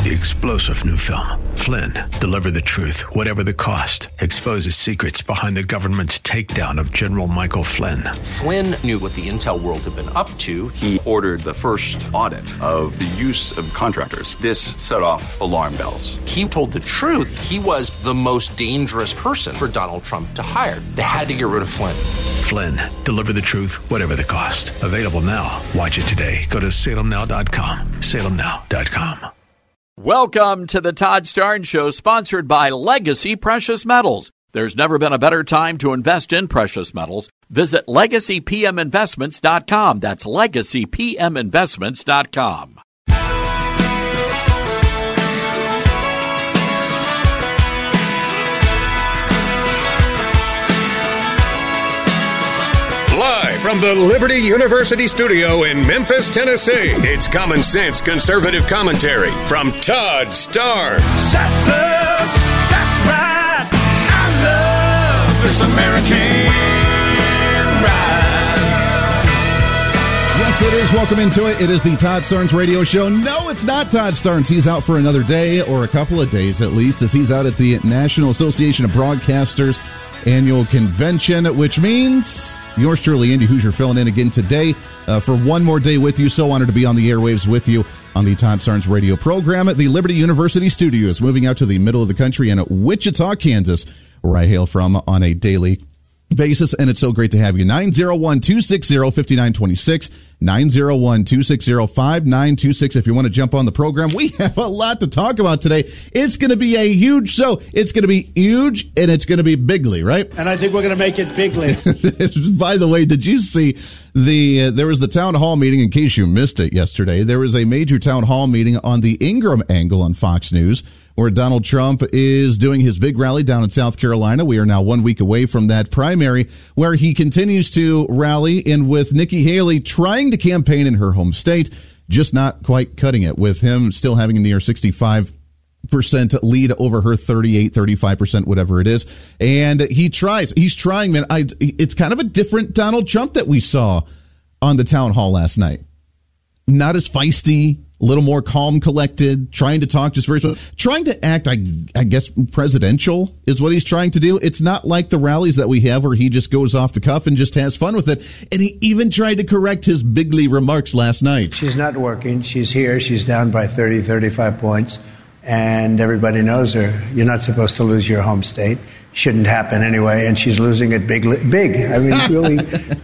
the explosive new film, Flynn, Deliver the Truth, Whatever the Cost, exposes secrets behind the government's takedown of General Michael Flynn. Flynn knew what the intel world had been up to. He ordered the first audit of the use of contractors. This set off alarm bells. He told the truth. He was the most dangerous person for Donald Trump to hire. They had to get rid of Flynn. Flynn, Deliver the Truth, Whatever the Cost. Available now. Watch it today. Go to salemnow.com. salemnow.com. Welcome to the Todd Starnes Show, sponsored by Legacy Precious Metals. There's never been a better time to invest in precious metals. Visit LegacyPMInvestments.com. That's LegacyPMInvestments.com. Live from the Liberty University studio in Memphis, Tennessee, it's Common Sense Conservative Commentary from Todd Starnes. That's right. I love this American ride. Yes, it is. Welcome into it. It is the Todd Starnes Radio Show. No, it's not Todd Starnes. He's out for another day, or a couple of days at least, as he's out at the National Association of Broadcasters annual convention, which means yours truly, Andy Hoosier, filling in again today for one more day with you. So honored to be on the airwaves with you on the Todd Starnes radio program at the Liberty University studios, moving out to the middle of the country in Wichita, Kansas, where I hail from on a daily basis, and it's so great to have you. 901-260-5926, 901-260-5926. If you want to jump on the program, we have a lot to talk about today. It's going to be a huge show. It's going to be huge, and it's going to be bigly, right? And I think we're going to make it bigly. By the way, did you see there was the town hall meeting? In case you missed it yesterday, there was a major town hall meeting on the Ingram angle on Fox News, where Donald Trump is doing his big rally down in South Carolina. We are now 1 week away from that primary, where he continues to rally, and with Nikki Haley trying to campaign in her home state, just not quite cutting it, with him still having a near 65% lead over her 38, 35%, whatever it is. And he's trying, man. It's kind of a different Donald Trump that we saw on the town hall last night. Not as feisty, a little more calm, collected, trying to talk just very slow, trying to act, I guess, presidential is what he's trying to do. It's not like the rallies that we have where he just goes off the cuff and just has fun with it. And he even tried to correct his bigly remarks last night. She's not working. She's here. She's down by 30, 35 points. And everybody knows her. You're not supposed to lose your home state. Shouldn't happen anyway. And she's losing it big. I mean, really.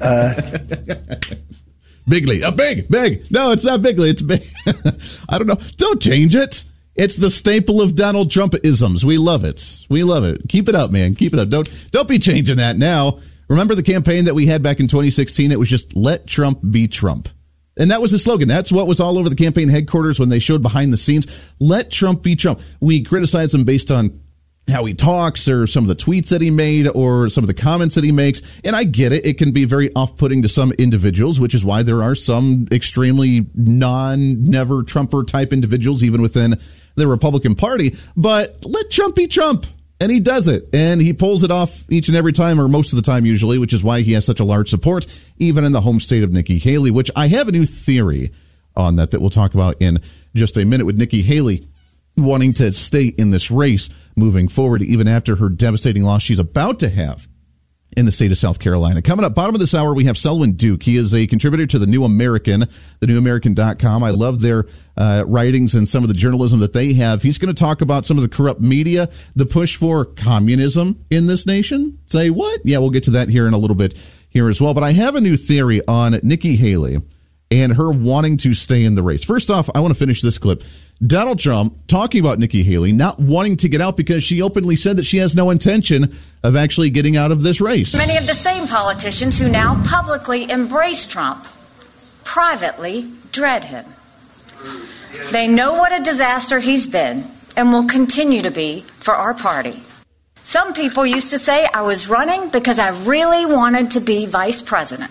Bigly. Big. No, it's not bigly. It's big. I don't know. Don't change it. It's the staple of Donald Trump-isms. We love it. Keep it up, man. Keep it up. Don't be changing that now. Remember the campaign that we had back in 2016? It was just let Trump be Trump. And that was the slogan. That's what was all over the campaign headquarters when they showed behind the scenes. Let Trump be Trump. We criticized him based on how he talks or some of the tweets that he made or some of the comments that he makes. And I get it. It can be very off-putting to some individuals, which is why there are some extremely never Trumper type individuals, even within the Republican Party. But let Trump be Trump. And he does it. And he pulls it off each and every time, or most of the time usually, which is why he has such a large support, even in the home state of Nikki Haley, which I have a new theory on that we'll talk about in just a minute, with Nikki Haley wanting to stay in this race moving forward, even after her devastating loss she's about to have in the state of South Carolina. Coming up, bottom of this hour, we have Selwyn Duke. He is a contributor to The New American, thenewamerican.com. I love their writings and some of the journalism that they have. He's going to talk about some of the corrupt media, the push for communism in this nation. Say what? Yeah, we'll get to that here in a little bit here as well. But I have a new theory on Nikki Haley and her wanting to stay in the race. First off, I want to finish this clip. Donald Trump talking about Nikki Haley not wanting to get out because she openly said that she has no intention of actually getting out of this race. Many of the same politicians who now publicly embrace Trump privately dread him. They know what a disaster he's been and will continue to be for our party. Some people used to say I was running because I really wanted to be vice president.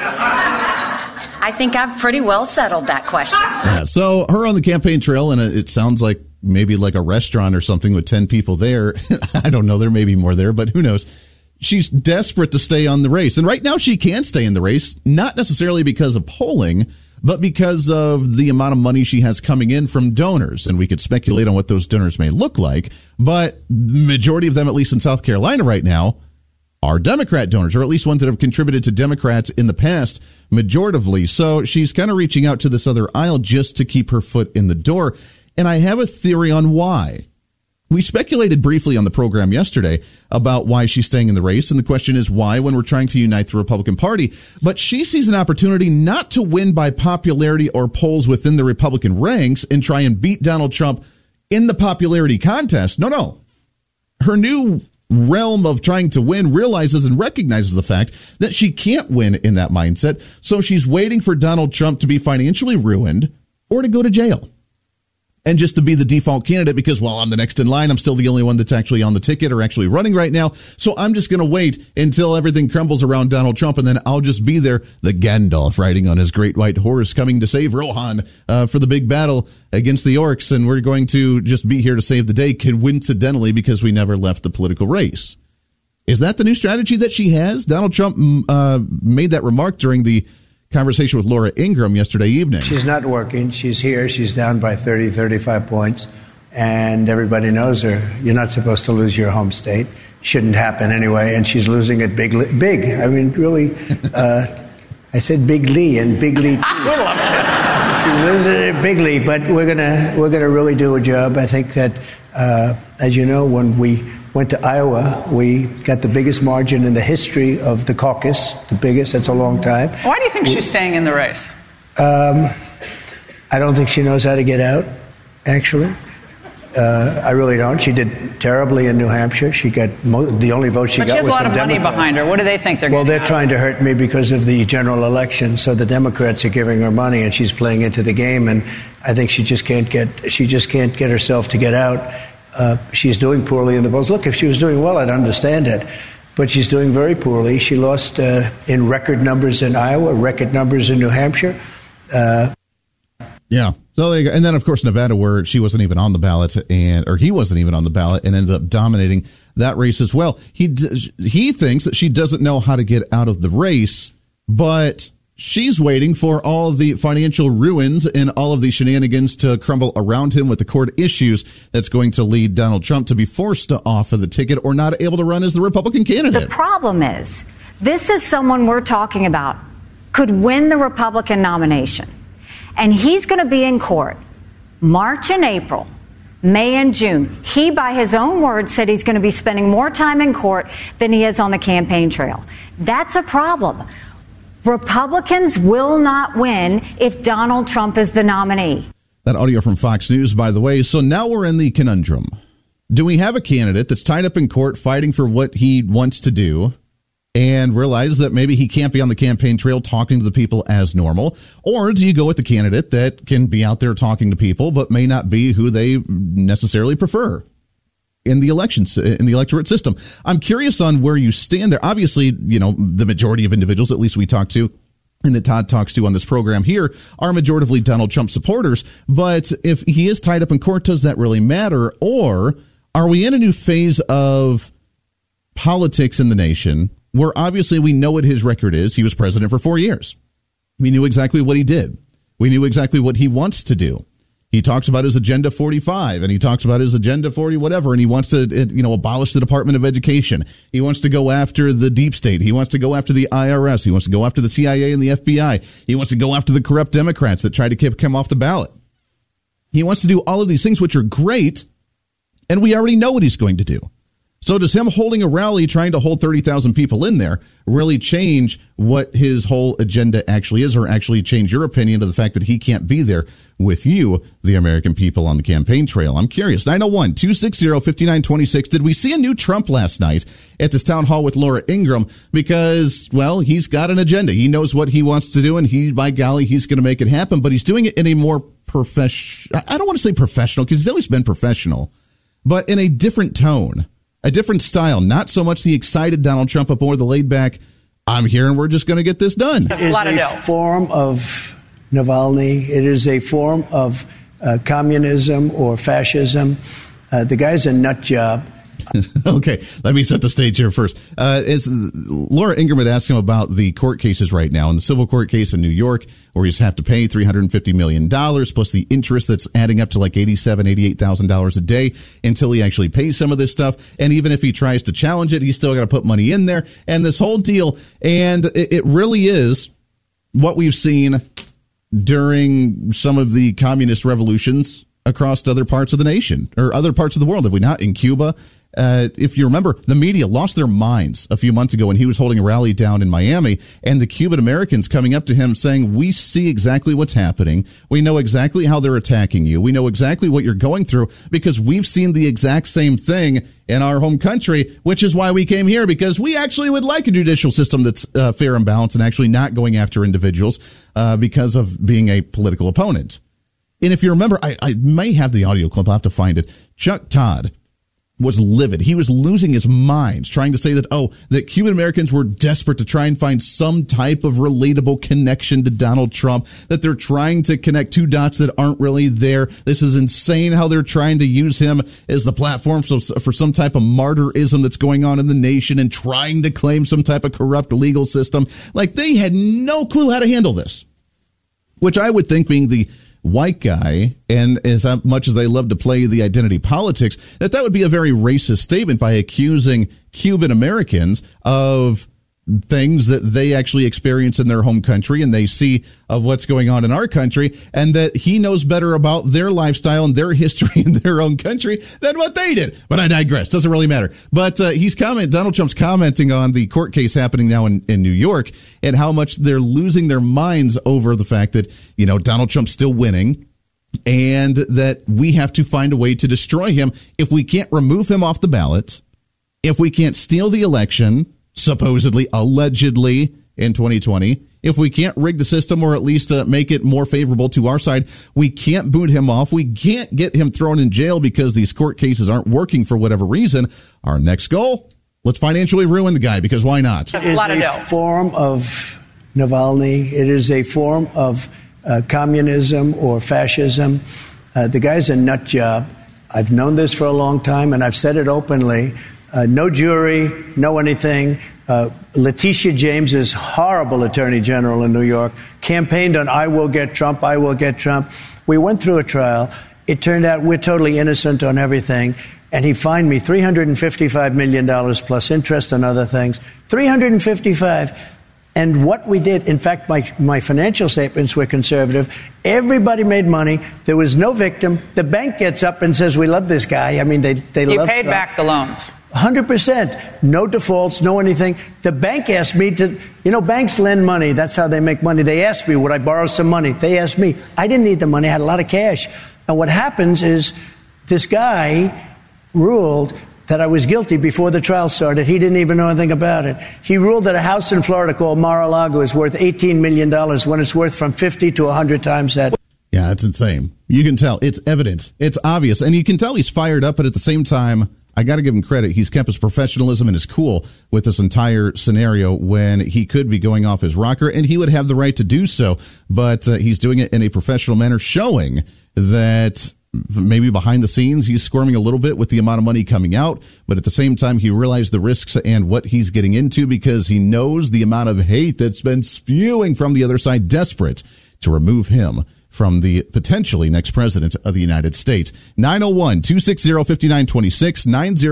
I think I've pretty well settled that question. Yeah, so her on the campaign trail, and it sounds like maybe like a restaurant or something with 10 people there. I don't know. There may be more there, but who knows? She's desperate to stay on the race. And right now she can stay in the race, not necessarily because of polling, but because of the amount of money she has coming in from donors. And we could speculate on what those donors may look like, but the majority of them, at least in South Carolina right now, are Democrat donors, or at least ones that have contributed to Democrats in the past, majoritively. So she's kind of reaching out to this other aisle just to keep her foot in the door. And I have a theory on why. We speculated briefly on the program yesterday about why she's staying in the race, and the question is why when we're trying to unite the Republican Party. But she sees an opportunity not to win by popularity or polls within the Republican ranks and try and beat Donald Trump in the popularity contest. No. Her new realm of trying to win realizes and recognizes the fact that she can't win in that mindset. So she's waiting for Donald Trump to be financially ruined or to go to jail. And just to be the default candidate because, well, I'm the next in line. I'm still the only one that's actually on the ticket or actually running right now. So I'm just going to wait until everything crumbles around Donald Trump, and then I'll just be there, the Gandalf riding on his great white horse, coming to save Rohan for the big battle against the orcs. And we're going to just be here to save the day, coincidentally, because we never left the political race. Is that the new strategy that she has? Donald Trump made that remark during the conversation with Laura Ingraham yesterday evening. She's not working. She's here. She's down by 30, 35 points. And everybody knows her. You're not supposed to lose your home state. Shouldn't happen anyway. And she's losing it big. I mean, really, I said bigly and bigly. She's losing it bigly, but we're gonna really do a job. I think that, as you know, when we went to Iowa, we got the biggest margin in the history of the caucus, the biggest. That's a long time. Why do you think she's staying in the race? I don't think she knows how to get out, actually. I really don't. She did terribly in New Hampshire. She got the only vote she got was from Democrats. But she has a lot of money behind her. What do they think they're getting? Well, they're trying to hurt me because of the general election. So the Democrats are giving her money, and she's playing into the game. And I think she just can't get herself to get out. She's doing poorly in the polls. Look, if she was doing well, I'd understand it. But she's doing very poorly. She lost in record numbers in Iowa, record numbers in New Hampshire. Yeah. So there you go. And then, of course, Nevada, where she wasn't even on the ballot, or he wasn't even on the ballot, and ended up dominating that race as well. He thinks that she doesn't know how to get out of the race, but she's waiting for all the financial ruins and all of the shenanigans to crumble around him with the court issues that's going to lead Donald Trump to be forced to off of the ticket or not able to run as the Republican candidate. The problem is, this is someone we're talking about could win the Republican nomination. And he's going to be in court March and April, May and June. He, by his own words, said he's going to be spending more time in court than he is on the campaign trail. That's a problem. Republicans will not win if Donald Trump is the nominee. That audio from Fox News, by the way. So now we're in the conundrum. Do we have a candidate that's tied up in court fighting for what he wants to do and realize that maybe he can't be on the campaign trail talking to the people as normal? Or do you go with the candidate that can be out there talking to people but may not be who they necessarily prefer in the elections, in the electorate system? I'm curious on where you stand there. Obviously, you know, the majority of individuals, at least we talk to, and that Todd talks to on this program here, are majoritively Donald Trump supporters. But if he is tied up in court, does that really matter? Or are we in a new phase of politics in the nation where obviously we know what his record is? He was president for 4 years. We knew exactly what he did. We knew exactly what he wants to do. He talks about his Agenda 45, and he talks about his Agenda 40 whatever, and he wants to, abolish the Department of Education. He wants to go after the deep state. He wants to go after the IRS. He wants to go after the CIA and the FBI. He wants to go after the corrupt Democrats that tried to keep him off the ballot. He wants to do all of these things, which are great, and we already know what he's going to do. So does him holding a rally, trying to hold 30,000 people in there, really change what his whole agenda actually is, or actually change your opinion to the fact that he can't be there with you, the American people, on the campaign trail? I'm curious. 901-260-5926. Did we see a new Trump last night at this town hall with Laura Ingraham? Because, well, he's got an agenda. He knows what he wants to do, and by golly, he's going to make it happen. But he's doing it in a more I don't want to say professional, because he's always been professional, but in a different tone. A different style, not so much the excited Donald Trump, but more the laid-back, I'm here and we're just going to get this done. It is a form of Navalny. It is a form of communism or fascism. The guy's a nut job. Okay, let me set the stage here first. As Laura Ingraham had asked him about the court cases right now, and the civil court case in New York, where he's have to pay $350 million plus the interest that's adding up to like $87,000, $88,000 a day until he actually pays some of this stuff. And even if he tries to challenge it, he's still got to put money in there and this whole deal. And it really is what we've seen during some of the communist revolutions across other parts of the nation or other parts of the world. Have we not? In Cuba, if you remember, the media lost their minds a few months ago when he was holding a rally down in Miami, and the Cuban Americans coming up to him saying, we see exactly what's happening. We know exactly how they're attacking you. We know exactly what you're going through because we've seen the exact same thing in our home country, which is why we came here, because we actually would like a judicial system that's fair and balanced and actually not going after individuals because of being a political opponent. And if you remember, I may have the audio clip. I'll have to find it. Chuck Todd was livid. He was losing his mind trying to say that, that Cuban Americans were desperate to try and find some type of relatable connection to Donald Trump, that they're trying to connect two dots that aren't really there. This is insane how they're trying to use him as the platform for some type of martyrism that's going on in the nation and trying to claim some type of corrupt legal system. Like, they had no clue how to handle this, which I would think, being the white guy, and as much as they love to play the identity politics, that would be a very racist statement by accusing Cuban Americans of things that they actually experience in their home country and they see of what's going on in our country, and that he knows better about their lifestyle and their history in their own country than what they did. But I digress. Doesn't really matter. But Donald Trump's commenting on the court case happening now in New York and how much they're losing their minds over the fact that, Donald Trump's still winning and that we have to find a way to destroy him. If we can't remove him off the ballot, if we can't steal the election, supposedly, allegedly, in 2020, if we can't rig the system or at least make it more favorable to our side, we can't boot him off. We can't get him thrown in jail because these court cases aren't working for whatever reason. Our next goal, let's financially ruin the guy, because why not? It is a form of Navalny. It is a form of communism or fascism. The guy's a nut job. I've known this for a long time, and I've said it openly. No jury, no anything. Letitia James is horrible attorney general in New York, campaigned on I will get Trump, I will get Trump. We went through a trial. It turned out we're totally innocent on everything. And he fined me $355 million plus interest and other things. $355. And what we did, in fact, my financial statements were conservative. Everybody made money. There was no victim. The bank gets up and says, we love this guy. I mean, they love You paid Trump. Back the loans. 100%. No defaults, no anything. The bank asked me to, banks lend money. That's how they make money. They asked me, would I borrow some money? They asked me. I didn't need the money. I had a lot of cash. And what happens is this guy ruled that I was guilty before the trial started. He didn't even know anything about it. He ruled that a house in Florida called Mar-a-Lago is worth $18 million when it's worth from 50 to 100 times that. Yeah, it's insane. You can tell. It's evident. It's obvious. And you can tell he's fired up, but at the same time, I got to give him credit. He's kept his professionalism and his cool with this entire scenario when he could be going off his rocker, and he would have the right to do so. But he's doing it in a professional manner, showing that maybe behind the scenes he's squirming a little bit with the amount of money coming out. But at the same time, he realized the risks and what he's getting into because he knows the amount of hate that's been spewing from the other side, desperate to remove him from the potentially next president of the United States. 901-260-5926,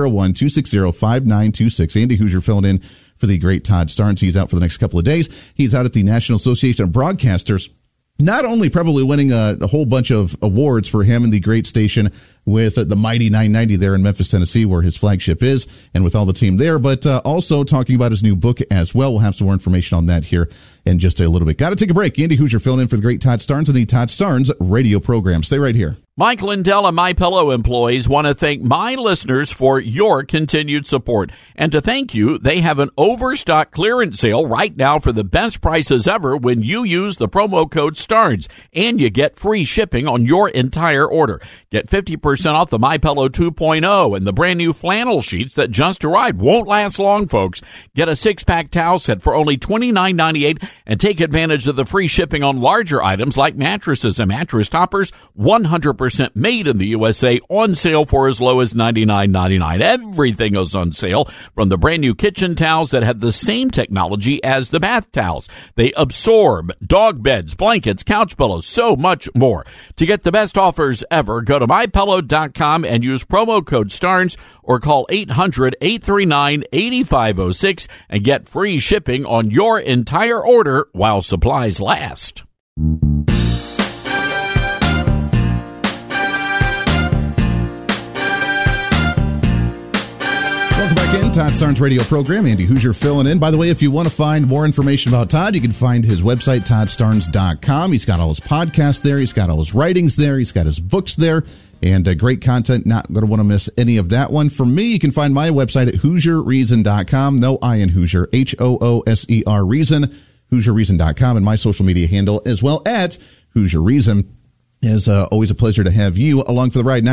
901-260-5926. Andy Hoosier filling in for the great Todd Starnes. He's out for the next couple of days. He's out at the National Association of Broadcasters, not only probably winning a whole bunch of awards for him and the great station with the mighty 990 there in Memphis, Tennessee, where his flagship is, and with all the team there, but also talking about his new book as well. We'll have some more information on that here in just a little bit. Got to take a break. Andy Hoosier filling in for the great Todd Starnes and the Todd Starnes radio program. Stay right here. Mike Lindell and MyPillow employees want to thank my listeners for your continued support. And to thank you, they have an overstock clearance sale right now for the best prices ever when you use the promo code STARNS. And you get free shipping on your entire order. Get 50% 20% off the MyPillow 2.0 and the brand new flannel sheets that just arrived. Won't last long, folks. Get a 6-pack towel set for only $29.98 and take advantage of the free shipping on larger items like mattresses and mattress toppers, 100% made in the USA, on sale for as low as $99.99. Everything is on sale, from the brand new kitchen towels that have the same technology as the bath towels. They absorb dog beds, blankets, couch pillows, so much more. To get the best offers ever, go to MyPillow.com and use promo code STARNS or call 800-839-8506 and get free shipping on your entire order while supplies last. Welcome back in. Todd Starnes radio program. Andy Hoosier filling in. By the way, if you want to find more information about Todd, you can find his website, ToddStarnes.com. He's got all his podcasts there. He's got all his writings there. He's got his books there. And great content. Not going to want to miss any of that one. For me, you can find my website at HoosierReason.com. No I in Hoosier. HOOSER Reason. HoosierReason.com. And my social media handle as well at Hoosier Reason. It's always a pleasure to have you along for the ride.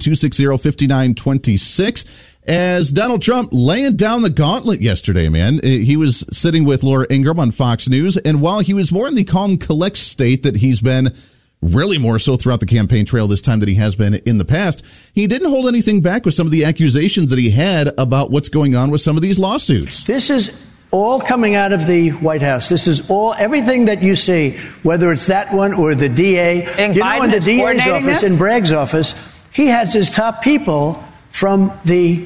901-260-5926. As Donald Trump laying down the gauntlet yesterday, man. He was sitting with Laura Ingraham on Fox News, and while he was more in the calm, collect state that he's been really more so throughout the campaign trail this time than he has been in the past, he didn't hold anything back with some of the accusations that he had about what's going on with some of these lawsuits. This is all coming out of the White House. This is all, everything that you see, whether it's that one or the DA. And you know, in the DA's office, in Bragg's office, he has his top people from the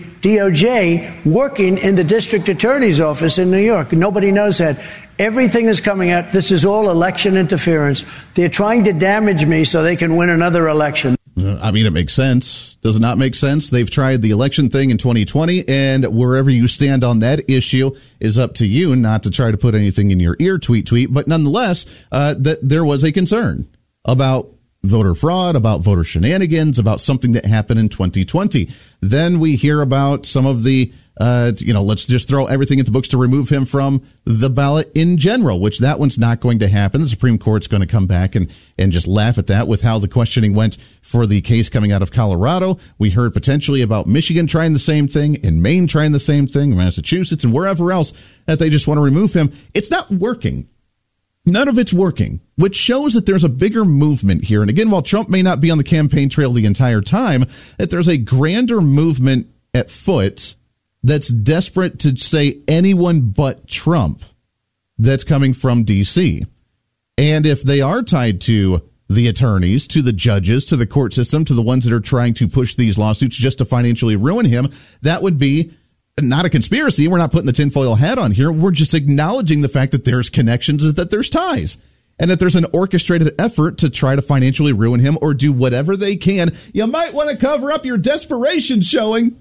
DOJ working in the district attorney's office in New York. Nobody knows that. Everything is coming out. This is all election interference. They're trying to damage me so they can win another election. I mean, it makes sense. Does it not make sense? They've tried the election thing in 2020, and wherever you stand on that issue is up to you, not to try to put anything in your ear, tweet. But nonetheless, that there was a concern about voter fraud, about voter shenanigans, about something that happened in 2020. Then we hear about some of the, let's just throw everything at the books to remove him from the ballot in general, which that one's not going to happen. The Supreme Court's going to come back and just laugh at that with how the questioning went for the case coming out of Colorado. We heard potentially about Michigan trying the same thing, and Maine trying the same thing, Massachusetts, and wherever else that they just want to remove him. It's not working. None of it's working, which shows that there's a bigger movement here. And again, while Trump may not be on the campaign trail the entire time, that there's a grander movement at foot that's desperate to say anyone but Trump that's coming from D.C. And if they are tied to the attorneys, to the judges, to the court system, to the ones that are trying to push these lawsuits just to financially ruin him, that would be not a conspiracy. We're not putting the tinfoil hat on here. We're just acknowledging the fact that there's connections, that there's ties, and that there's an orchestrated effort to try to financially ruin him or do whatever they can. You might want to cover up your desperation showing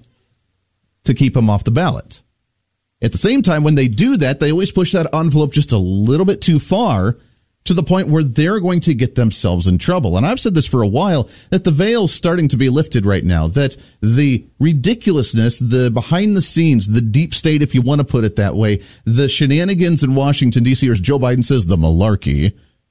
to keep him off the ballot. At the same time, when they do that, they always push that envelope just a little bit too far, to the point where they're going to get themselves in trouble. And I've said this for a while, that the veil's starting to be lifted right now, that the ridiculousness, the behind the scenes, the deep state, if you want to put it that way, the shenanigans in Washington, D.C., or as Joe Biden says, the malarkey,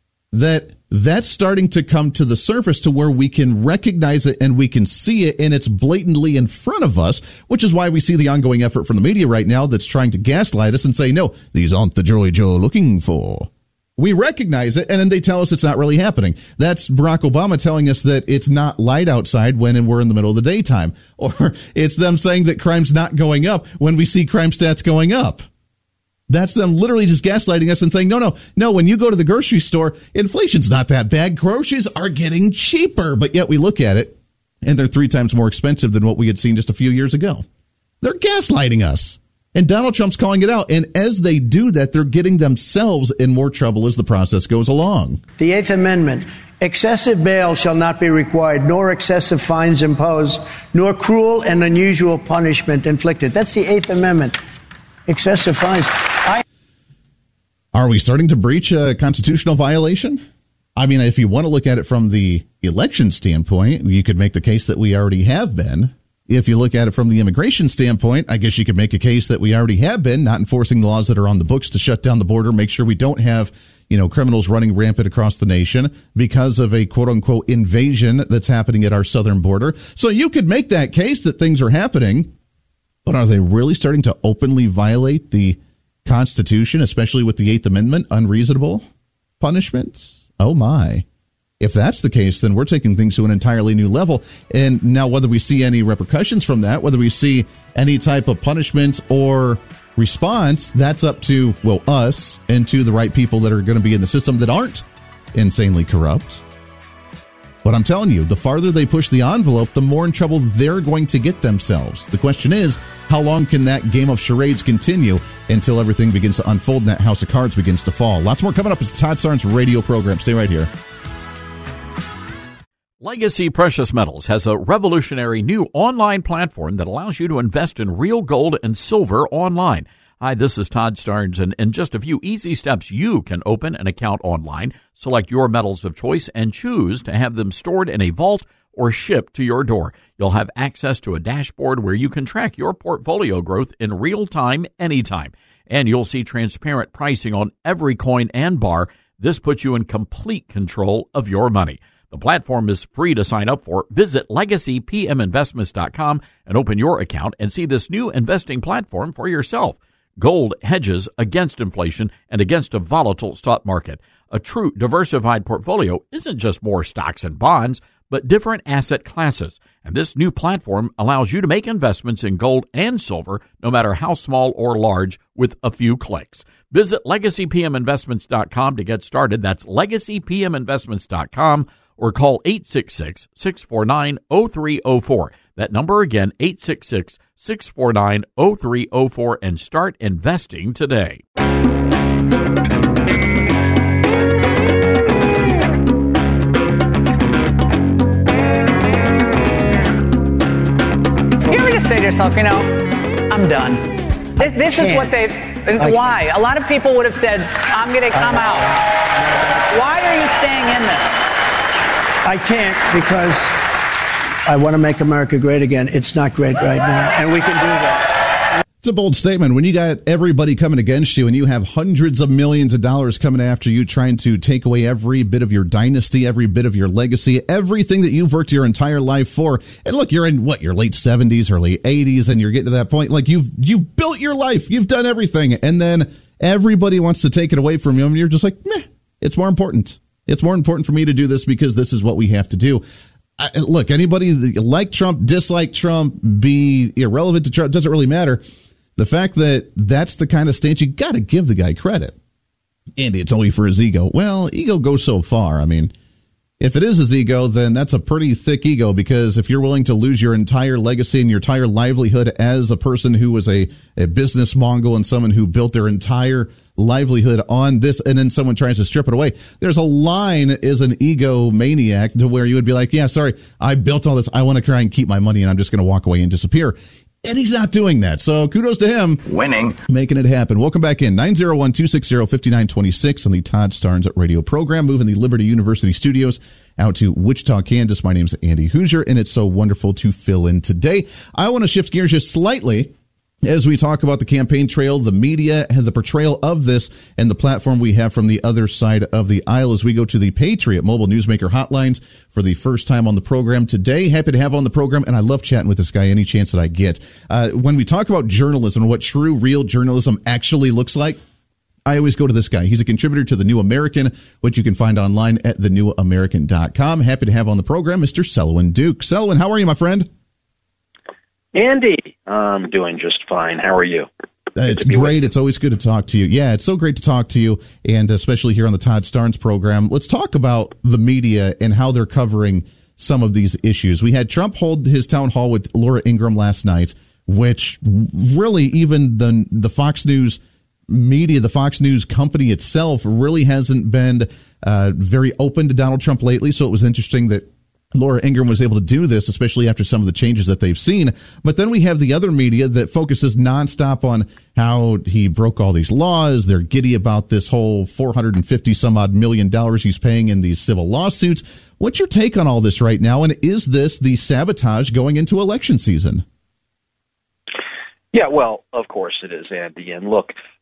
that's starting to come to the surface to where we can recognize it and we can see it, and it's blatantly in front of us, which is why we see the ongoing effort from the media right now that's trying to gaslight us and say, no, these aren't the Joey Joe looking for. We recognize it, and then they tell us it's not really happening. That's Barack Obama telling us that it's not light outside when we're in the middle of the daytime. Or it's them saying that crime's not going up when we see crime stats going up. That's them literally just gaslighting us and saying, no, when you go to the grocery store, inflation's not that bad. Groceries are getting cheaper. But yet we look at it, and they're 3 times more expensive than what we had seen just a few years ago. They're gaslighting us. And Donald Trump's calling it out. And as they do that, they're getting themselves in more trouble as the process goes along. The Eighth Amendment. Excessive bail shall not be required, nor excessive fines imposed, nor cruel and unusual punishment inflicted. That's the Eighth Amendment. Excessive fines. Are we starting to breach a constitutional violation? I mean, if you want to look at it from the election standpoint, you could make the case that we already have been. If you look at it from the immigration standpoint, I guess you could make a case that we already have been not enforcing the laws that are on the books to shut down the border, make sure we don't have criminals running rampant across the nation because of a quote-unquote invasion that's happening at our southern border. So you could make that case that things are happening, but are they really starting to openly violate the Constitution, especially with the 8th Amendment, unreasonable punishments? Oh, my. If that's the case, then we're taking things to an entirely new level. And now whether we see any repercussions from that, whether we see any type of punishment or response, that's up to, us and to the right people that are going to be in the system that aren't insanely corrupt. But I'm telling you, the farther they push the envelope, the more in trouble they're going to get themselves. The question is, how long can that game of charades continue until everything begins to unfold and that house of cards begins to fall? Lots more coming up. It's the Todd Starnes radio program. Stay right here. Legacy Precious Metals has a revolutionary new online platform that allows you to invest in real gold and silver online. Hi, this is Todd Starnes, and in just a few easy steps, you can open an account online, select your metals of choice, and choose to have them stored in a vault or shipped to your door. You'll have access to a dashboard where you can track your portfolio growth in real time, anytime. And you'll see transparent pricing on every coin and bar. This puts you in complete control of your money. The platform is free to sign up for. Visit LegacyPMInvestments.com and open your account and see this new investing platform for yourself. Gold hedges against inflation and against a volatile stock market. A true diversified portfolio isn't just more stocks and bonds, but different asset classes. And this new platform allows you to make investments in gold and silver, no matter how small or large, with a few clicks. Visit LegacyPMInvestments.com to get started. That's LegacyPMInvestments.com, or call 866-649-0304. That number again, 866-649-0304, and start investing today. Have you ever just say to yourself, I'm done? This is what they... Why? A lot of people would have said, I'm going to come out. Why are you staying in this? I can't, because I want to make America great again. It's not great right now, and we can do that. It's a bold statement. When you got everybody coming against you and you have hundreds of millions of dollars coming after you, trying to take away every bit of your dynasty, every bit of your legacy, everything that you've worked your entire life for. And look, you're in your late 70s, early 80s, and you're getting to that point. Like you've built your life. You've done everything. And then everybody wants to take it away from you. And you're just like, meh, it's more important. It's more important for me to do this because this is what we have to do. Look, anybody like Trump, dislike Trump, be irrelevant to Trump, doesn't really matter. The fact that that's the kind of stance, you got to give the guy credit. Andy, it's only for his ego. Well, ego goes so far. I mean, if it is his ego, then that's a pretty thick ego, because if you're willing to lose your entire legacy and your entire livelihood as a person who was a business mogul and someone who built their entire livelihood on this, and then someone tries to strip it away, there's a line as an egomaniac to where you would be like, yeah, sorry, I built all this. I want to try and keep my money and I'm just going to walk away and disappear. And he's not doing that. So kudos to him. Winning. Making it happen. Welcome back in. 901-260-5926 on the Todd Starnes radio program. Moving the Liberty University studios out to Wichita, Kansas. My name's Andy Hoosier, and it's so wonderful to fill in today. I want to shift gears just slightly as we talk about the campaign trail, the media, and the portrayal of this, and the platform we have from the other side of the aisle as we go to the Patriot Mobile Newsmaker hotlines for the first time on the program today. Happy to have on the program, and I love chatting with this guy any chance that I get. When we talk about journalism and what true, real journalism actually looks like, I always go to this guy. He's a contributor to The New American, which you can find online at thenewamerican.com. Happy to have on the program Mr. Selwyn Duke. Selwyn, how are you, my friend? Andy, I'm doing just fine. How are you? It's great. It's always good to talk to you. Yeah, it's so great to talk to you, and especially here on the Todd Starnes program. Let's talk about the media and how they're covering some of these issues. We had Trump hold his town hall with Laura Ingraham last night, which really even the Fox News media, the Fox News company itself, really hasn't been very open to Donald Trump lately. So it was interesting that Laura Ingraham was able to do this, especially after some of the changes that they've seen. But then we have the other media that focuses nonstop on how he broke all these laws. They're giddy about this whole $450-some-odd million he's paying in these civil lawsuits. What's your take on all this right now? And is this the sabotage going into election season? Yeah, well, of course it is, Andy. And look,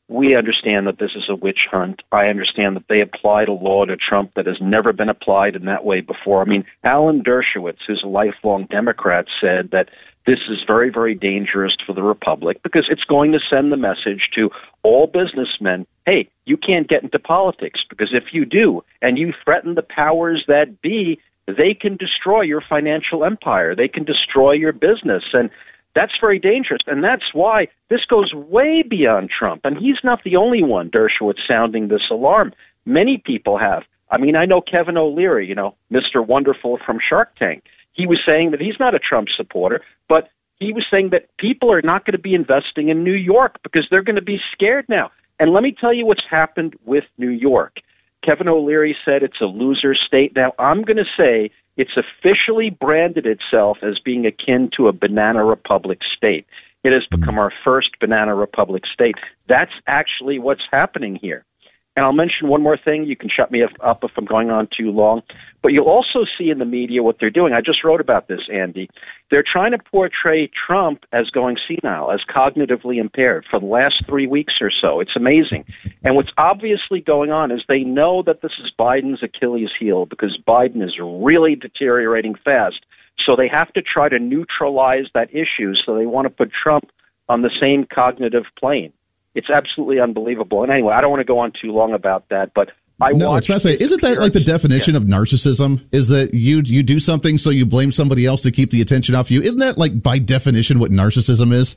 we understand that this is a witch hunt. I understand that they applied a law to Trump that has never been applied in that way before. I mean, Alan Dershowitz, who's a lifelong Democrat, said that this is very, very dangerous for the Republic because it's going to send the message to all businessmen, hey, you can't get into politics because if you do and you threaten the powers that be, they can destroy your financial empire. They can destroy your business. And that's very dangerous. And that's why this goes way beyond Trump. And he's not the only one, Dershowitz, sounding this alarm. Many people have. I mean, I know Kevin O'Leary, Mr. Wonderful from Shark Tank. He was saying that he's not a Trump supporter, but he was saying that people are not going to be investing in New York because they're going to be scared now. And let me tell you what's happened with New York. Kevin O'Leary said it's a loser state. Now, I'm going to say it's officially branded itself as being akin to a banana republic state. It has become our first banana republic state. That's actually what's happening here. And I'll mention one more thing. You can shut me up if I'm going on too long. But you'll also see in the media what they're doing. I just wrote about this, Andy. They're trying to portray Trump as going senile, as cognitively impaired for the last 3 weeks or so. It's amazing. And what's obviously going on is they know that this is Biden's Achilles heel because Biden is really deteriorating fast. So they have to try to neutralize that issue. So they want to put Trump on the same cognitive plane. It's absolutely unbelievable. And anyway, I don't want to go on too long about that, but it's fascinating. Isn't that like the definition of narcissism? Is that you do something so you blame somebody else to keep the attention off you? Isn't that like by definition what narcissism is?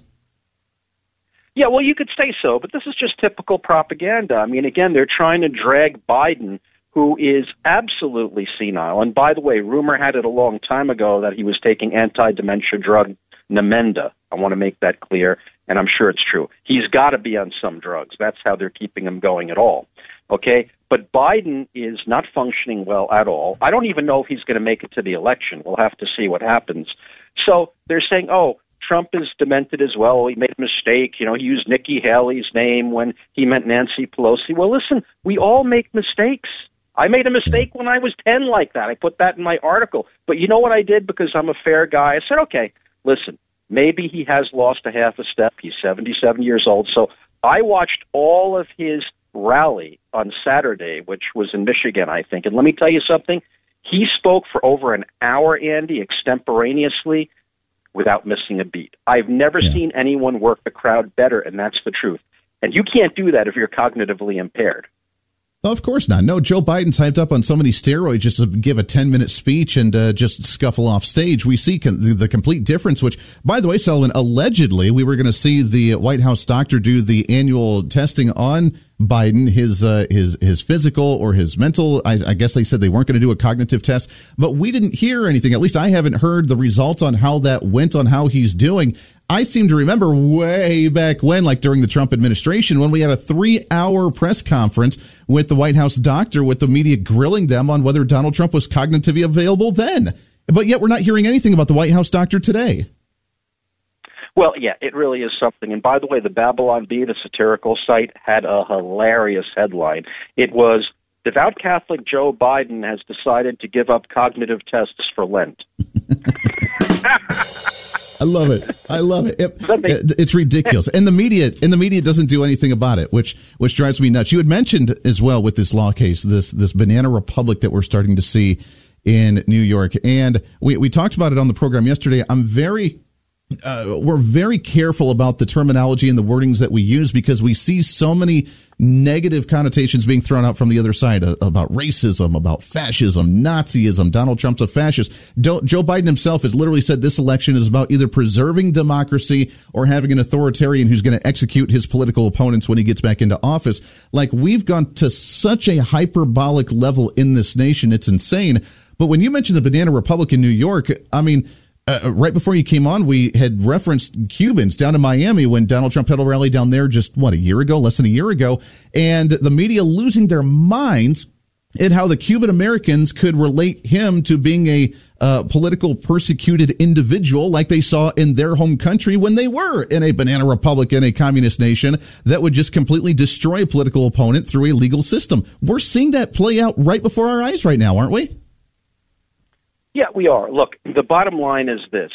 Yeah, well, you could say so, but this is just typical propaganda. I mean, again, they're trying to drag Biden, who is absolutely senile. And by the way, rumor had it a long time ago that he was taking anti-dementia drug Namenda. I want to make that clear, and I'm sure it's true. He's got to be on some drugs. That's how they're keeping him going at all. Okay? But Biden is not functioning well at all. I don't even know if he's going to make it to the election. We'll have to see what happens. So they're saying, Trump is demented as well. He made a mistake. He used Nikki Haley's name when he meant Nancy Pelosi. Well, listen, we all make mistakes. I made a mistake when I was 10 like that. I put that in my article. But you know what I did because I'm a fair guy? I said, okay, listen, maybe he has lost a half a step. He's 77 years old. So I watched all of his rally on Saturday, which was in Michigan, I think. And let me tell you something. He spoke for over an hour, Andy, extemporaneously without missing a beat. I've never seen anyone work the crowd better, and that's the truth. And you can't do that if you're cognitively impaired. Of course not. No, Joe Biden's hyped up on so many steroids just to give a 10-minute speech and just scuffle off stage. We see the complete difference, which, by the way, Sullivan, allegedly we were going to see the White House doctor do the annual testing on Biden, his physical or his mental. I guess they said they weren't going to do a cognitive test, but we didn't hear anything. At least I haven't heard the results on how that went, on how he's doing. I seem to remember way back when, like during the Trump administration, when we had a 3-hour press conference with the White House doctor, with the media grilling them on whether Donald Trump was cognitively available then. But yet we're not hearing anything about the White House doctor today. Well, yeah, it really is something. And by the way, the Babylon Bee, the satirical site, had a hilarious headline. It was, Devout Catholic Joe Biden has decided to give up cognitive tests for Lent. I love it. It's ridiculous. And the media doesn't do anything about it, which drives me nuts. You had mentioned as well with this law case, this banana republic that we're starting to see in New York. And we talked about it on the program yesterday. We're very careful about the terminology and the wordings that we use because we see so many negative connotations being thrown out from the other side about racism, about fascism, Nazism. Donald Trump's a fascist. Joe Biden himself has literally said this election is about either preserving democracy or having an authoritarian who's going to execute his political opponents when he gets back into office. Like, we've gone to such a hyperbolic level in this nation. It's insane. But when you mentioned the Banana Republic in New York, I mean, right before you came on, we had referenced Cubans down in Miami when Donald Trump had a rally down there just, less than a year ago, and the media losing their minds at how the Cuban Americans could relate him to being a political persecuted individual like they saw in their home country when they were in a banana republic in a communist nation that would just completely destroy a political opponent through a legal system. We're seeing that play out right before our eyes right now, aren't we? Yeah, we are. Look, the bottom line is this.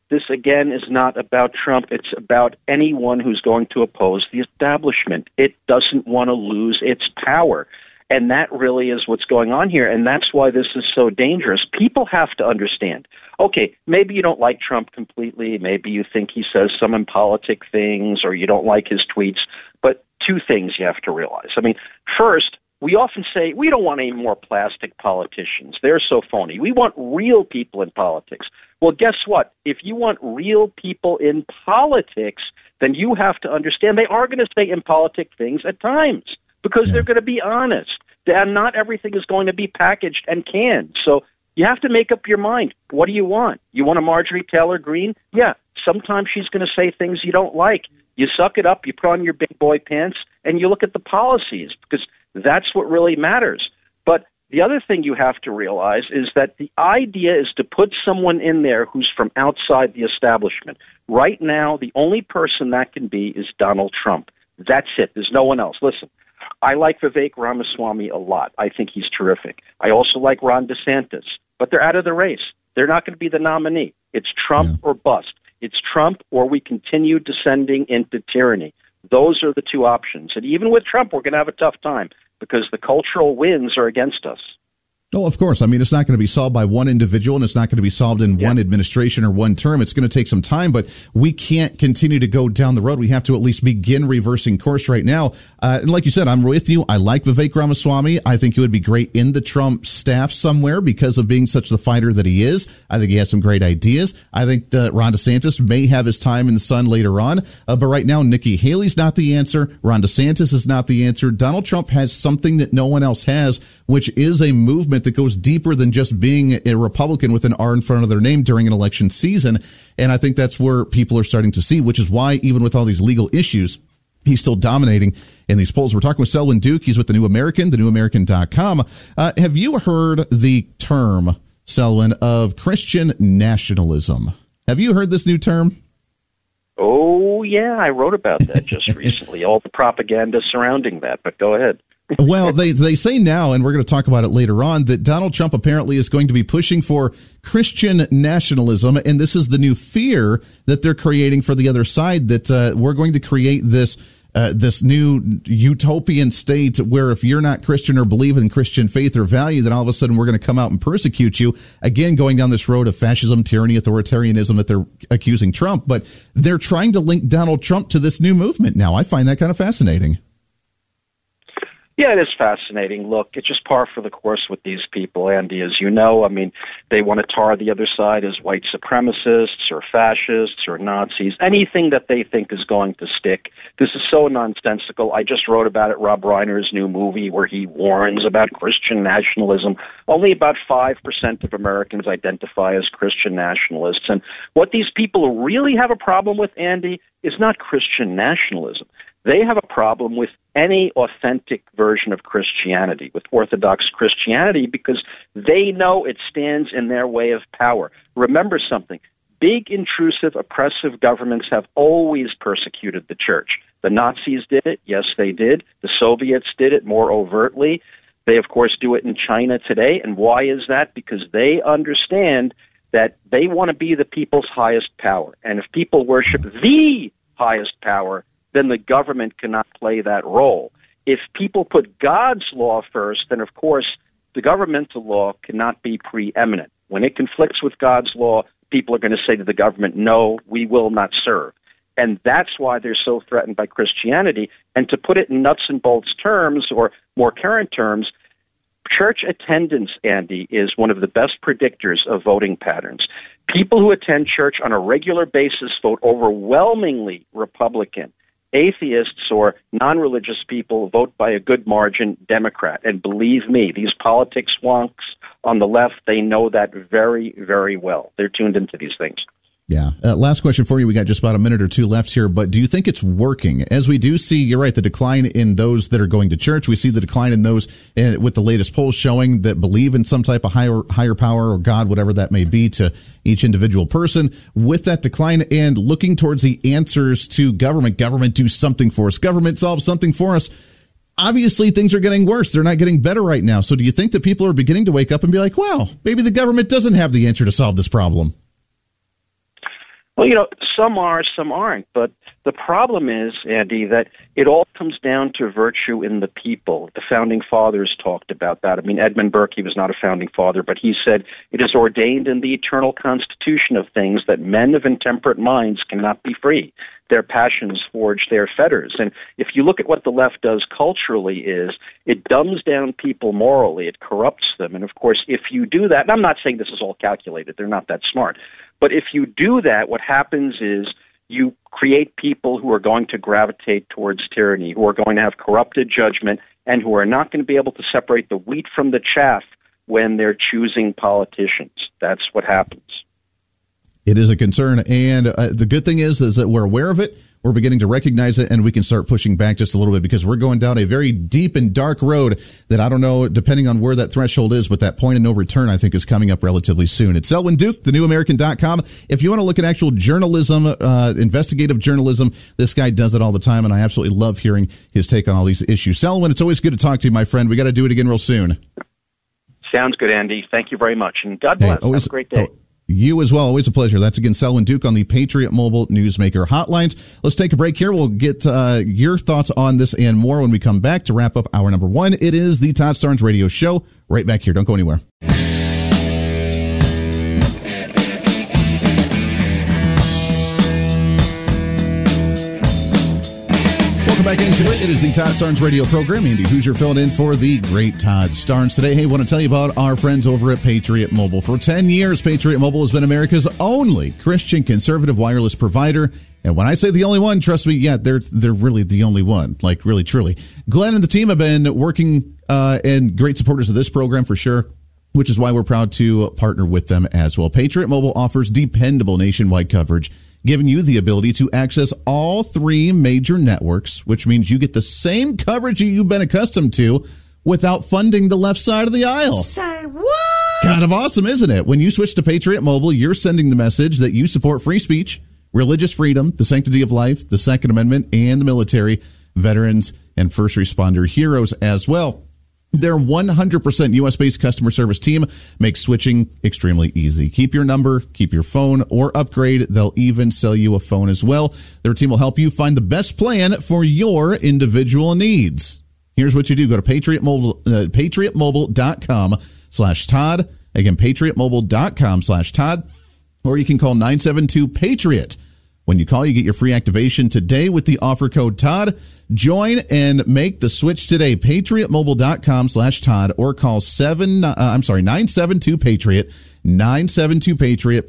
this, again, is not about Trump. It's about anyone who's going to oppose the establishment. It doesn't want to lose its power. And that really is what's going on here. And that's why this is so dangerous. People have to understand. Okay, maybe you don't like Trump completely. Maybe you think he says some impolitic things or you don't like his tweets. But two things you have to realize. I mean, first, we often say we don't want any more plastic politicians. They're so phony. We want real people in politics. Well, guess what? If you want real people in politics, then you have to understand they are going to say impolitic things at times because they're going to be honest. And not everything is going to be packaged and canned. So you have to make up your mind. What do you want? You want a Marjorie Taylor Greene? Yeah, sometimes she's going to say things you don't like. You suck it up, you put on your big boy pants, and you look at the policies because that's what really matters. But the other thing you have to realize is that the idea is to put someone in there who's from outside the establishment. Right now, the only person that can be is Donald Trump. That's it. There's no one else. Listen, I like Vivek Ramaswamy a lot. I think he's terrific. I also like Ron DeSantis, but they're out of the race. They're not going to be the nominee. It's Trump or bust. It's Trump or we continue descending into tyranny. Those are the two options. And even with Trump, we're going to have a tough time because the cultural winds are against us. Oh, of course. I mean, it's not going to be solved by one individual, and it's not going to be solved in one administration or one term. It's going to take some time, but we can't continue to go down the road. We have to at least begin reversing course right now. And like you said, I'm with you. I like Vivek Ramaswamy. I think he would be great in the Trump staff somewhere because of being such the fighter that he is. I think he has some great ideas. I think that Ron DeSantis may have his time in the sun later on. But right now, Nikki Haley's not the answer. Ron DeSantis is not the answer. Donald Trump has something that no one else has, which is a movement that goes deeper than just being a Republican with an R in front of their name during an election season. And I think that's where people are starting to see, which is why even with all these legal issues, he's still dominating in these polls. We're talking with Selwyn Duke. He's with The New American, thenewamerican.com. Have you heard the term, Selwyn, of Christian nationalism? Have you heard this new term? Oh, yeah, I wrote about that just recently, all the propaganda surrounding that, but go ahead. Well, they say now, and we're going to talk about it later on, that Donald Trump apparently is going to be pushing for Christian nationalism, and this is the new fear that they're creating for the other side, that we're going to create this new utopian state where if you're not Christian or believe in Christian faith or value, then all of a sudden we're going to come out and persecute you. Again, going down this road of fascism, tyranny, authoritarianism that they're accusing Trump, but they're trying to link Donald Trump to this new movement now. I find that kind of fascinating. Yeah, it is fascinating. Look, it's just par for the course with these people, Andy, as you know. I mean, they want to tar the other side as white supremacists or fascists or Nazis, anything that they think is going to stick. This is so nonsensical. I just wrote about it, Rob Reiner's new movie, where he warns about Christian nationalism. Only about 5% of Americans identify as Christian nationalists. And what these people really have a problem with, Andy, is not Christian nationalism. They have a problem with any authentic version of Christianity, with Orthodox Christianity, because they know it stands in their way of power. Remember something. Big, intrusive, oppressive governments have always persecuted the church. The Nazis did it. Yes, they did. The Soviets did it more overtly. They, of course, do it in China today. And why is that? Because they understand that they want to be the people's highest power. And if people worship the highest power, then the government cannot play that role. If people put God's law first, then, of course, the governmental law cannot be preeminent. When it conflicts with God's law, people are going to say to the government, no, we will not serve. And that's why they're so threatened by Christianity. And to put it in nuts and bolts terms, or more current terms, church attendance, Andy, is one of the best predictors of voting patterns. People who attend church on a regular basis vote overwhelmingly Republican. Atheists or non-religious people vote by a good margin Democrat. And believe me, these politics wonks on the left, they know that very, very well. They're tuned into these things. Yeah. Last question for you. We got just about a minute or two left here, but do you think it's working? As we do see, you're right, the decline in those that are going to church. We see the decline in those with the latest polls showing that believe in some type of higher power or God, whatever that may be to each individual person. With that decline and looking towards the answers to government do something for us. Government solve something for us. Obviously, things are getting worse. They're not getting better right now. So do you think that people are beginning to wake up and be like, wow, maybe the government doesn't have the answer to solve this problem? Well, some are, some aren't. But the problem is, Andy, that it all comes down to virtue in the people. The founding fathers talked about that. I mean, Edmund Burke, he was not a founding father, but he said, it is ordained in the eternal constitution of things that men of intemperate minds cannot be free. Their passions forge their fetters. And if you look at what the left does culturally is it dumbs down people morally. It corrupts them. And, of course, if you do that, and I'm not saying this is all calculated. They're not that smart. But if you do that, what happens is you create people who are going to gravitate towards tyranny, who are going to have corrupted judgment, and who are not going to be able to separate the wheat from the chaff when they're choosing politicians. That's what happens. It is a concern, and the good thing is that we're aware of it, we're beginning to recognize it, and we can start pushing back just a little bit because we're going down a very deep and dark road that I don't know, depending on where that threshold is, but that point of no return, I think, is coming up relatively soon. It's Selwyn Duke, thenewamerican.com. If you want to look at actual journalism, investigative journalism, this guy does it all the time, and I absolutely love hearing his take on all these issues. Selwyn, it's always good to talk to you, my friend. We got to do it again real soon. Sounds good, Andy. Thank you very much, and God bless. Have a great day. You as well. Always a pleasure. That's again Selwyn Duke on the Patriot Mobile Newsmaker hotlines. Let's take a break here. We'll get your thoughts on this and more when we come back to wrap up hour number 1. It is the Todd Starnes Radio Show right back here. Don't go anywhere. Back into it. It is the Todd Starnes radio program. Andy Hoosier filling in for the great Todd Starnes today. Hey, want to tell you about our friends over at Patriot Mobile. For 10 years, Patriot Mobile has been America's only Christian conservative wireless provider. And when I say the only one, trust me, yeah, they're really the only one. Like, really, truly. Glenn and the team have been working and great supporters of this program for sure, which is why we're proud to partner with them as well. Patriot Mobile offers dependable nationwide coverage, giving you the ability to access all 3 major networks, which means you get the same coverage you've been accustomed to without funding the left side of the aisle. Say what? Kind of awesome, isn't it? When you switch to Patriot Mobile, you're sending the message that you support free speech, religious freedom, the sanctity of life, the Second Amendment, and the military, veterans, and first responder heroes as well. Their 100% U.S.-based customer service team makes switching extremely easy. Keep your number, keep your phone, or upgrade. They'll even sell you a phone as well. Their team will help you find the best plan for your individual needs. Here's what you do. Go to patriotmobile.com/Todd. Again, patriotmobile.com/Todd. Or you can call 972-PATRIOT. When you call, you get your free activation today with the offer code Todd. Join and make the switch today. PatriotMobile.com/Todd or call 972-PATRIOT. 972-PATRIOT.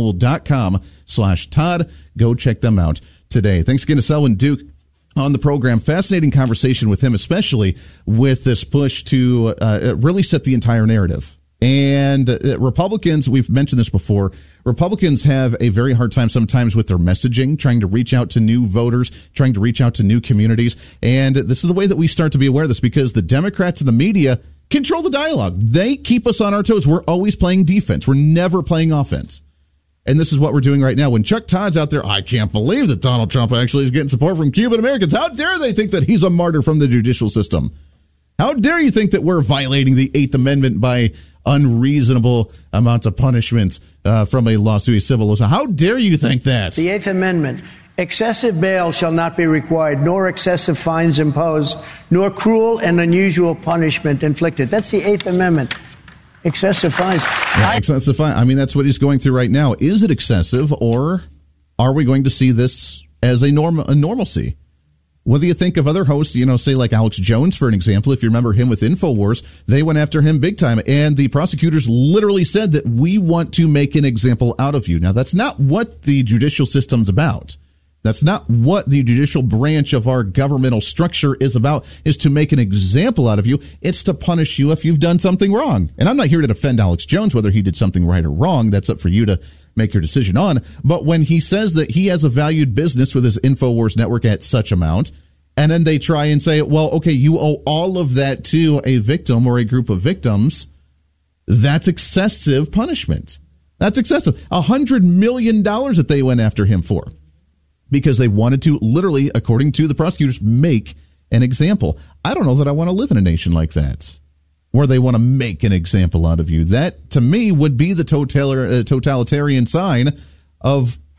PatriotMobile.com/Todd. Go check them out today. Thanks again to Selwyn Duke on the program. Fascinating conversation with him, especially with this push to really set the entire narrative. And Republicans, we've mentioned this before, Republicans have a very hard time sometimes with their messaging, trying to reach out to new voters, trying to reach out to new communities. And this is the way that we start to be aware of this, because the Democrats and the media control the dialogue. They keep us on our toes. We're always playing defense. We're never playing offense. And this is what we're doing right now. When Chuck Todd's out there, I can't believe that Donald Trump actually is getting support from Cuban Americans. How dare they think that he's a martyr from the judicial system? How dare you think that we're violating the 8th Amendment by unreasonable amounts of punishments from a lawsuit, a civil lawsuit? How dare you think that? The 8th Amendment. Excessive bail shall not be required, nor excessive fines imposed, nor cruel and unusual punishment inflicted. That's the 8th Amendment. Excessive fines. Yeah, excessive fine. I mean, that's what he's going through right now. Is it excessive, or are we going to see this as a normalcy? What do you think of other hosts, say like Alex Jones, for an example? If you remember him with InfoWars, they went after him big time. And the prosecutors literally said that we want to make an example out of you. Now, that's not what the judicial system's about. That's not what the judicial branch of our governmental structure is about, is to make an example out of you. It's to punish you if you've done something wrong. And I'm not here to defend Alex Jones, whether he did something right or wrong. That's up for you to make your decision on. But when he says that he has a valued business with his InfoWars network at such amount, and then they try and say, well, okay, you owe all of that to a victim or a group of victims, that's excessive punishment. That's excessive. $100 million that they went after him for, because they wanted to literally, according to the prosecutors, make an example. I don't know that I want to live in a nation like that, where they want to make an example out of you. That, to me, would be the totalitarian sign of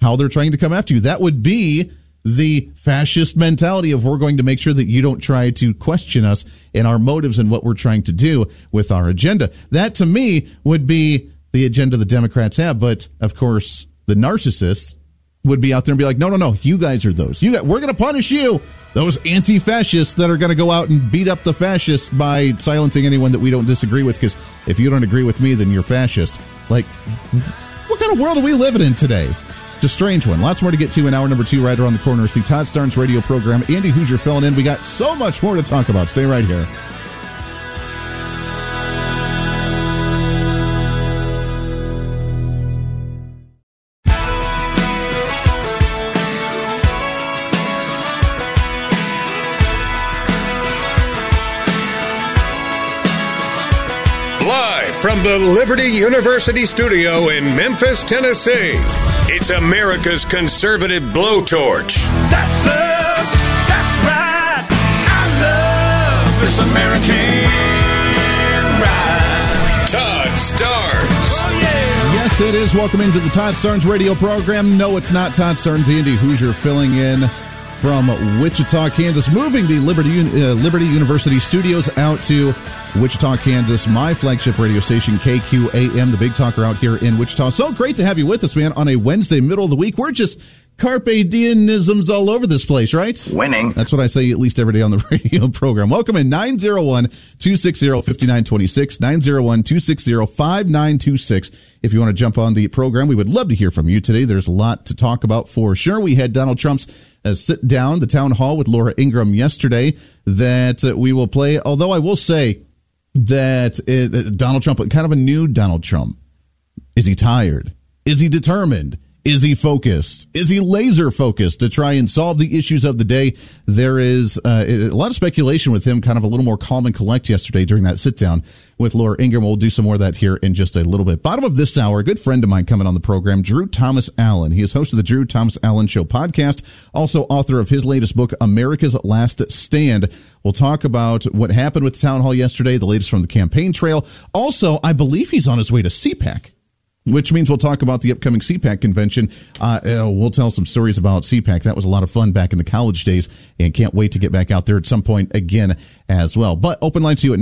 how they're trying to come after you. That would be the fascist mentality of we're going to make sure that you don't try to question us and our motives and what we're trying to do with our agenda. That, to me, would be the agenda the Democrats have. But, of course, the narcissists would be out there and be like, no, you guys are those. We're going to punish you, those anti-fascists that are going to go out and beat up the fascists by silencing anyone that we don't disagree with, because if you don't agree with me, then you're fascist. Like, what kind of world are we living in today? It's a strange one. Lots more to get to in hour number 2 right around the corner. It's the Todd Starnes radio program. Andy Hoosier filling in. We got so much more to talk about. Stay right here. From the Liberty University studio in Memphis, Tennessee, it's America's conservative blowtorch. That's us. That's right. I love this American ride. Todd Starnes. Oh, yeah. Yes, it is. Welcome into the Todd Starnes radio program. No, it's not Todd Starnes. Andy Hoosier filling in from Wichita, Kansas, moving the Liberty University studios out to Wichita, Kansas, my flagship radio station, KQAM, the big talker out here in Wichita. So great to have you with us, man, on a Wednesday, middle of the week. We're just carpe diemisms all over this place, right? Winning. That's what I say at least every day on the radio program. Welcome in 901-260-5926, 901-260-5926. If you want to jump on the program, we would love to hear from you today. There's a lot to talk about for sure. We had Donald Trump's sit down, the town hall with Laura Ingraham yesterday that we will play. Although I will say that Donald Trump, kind of a new Donald Trump. Is he tired? Is he determined? Is he focused? Is he laser focused to try and solve the issues of the day? There is a lot of speculation with him, kind of a little more calm and collect yesterday during that sit down with Laura Ingraham. We'll do some more of that here in just a little bit. Bottom of this hour, a good friend of mine coming on the program, Drew Thomas Allen. He is host of the Drew Thomas Allen Show podcast, also author of his latest book, America's Last Stand. We'll talk about what happened with the town hall yesterday, the latest from the campaign trail. Also, I believe he's on his way to CPAC, which means we'll talk about the upcoming CPAC convention. We'll tell some stories about CPAC. That was a lot of fun back in the college days, and can't wait to get back out there at some point again as well. But open line to you at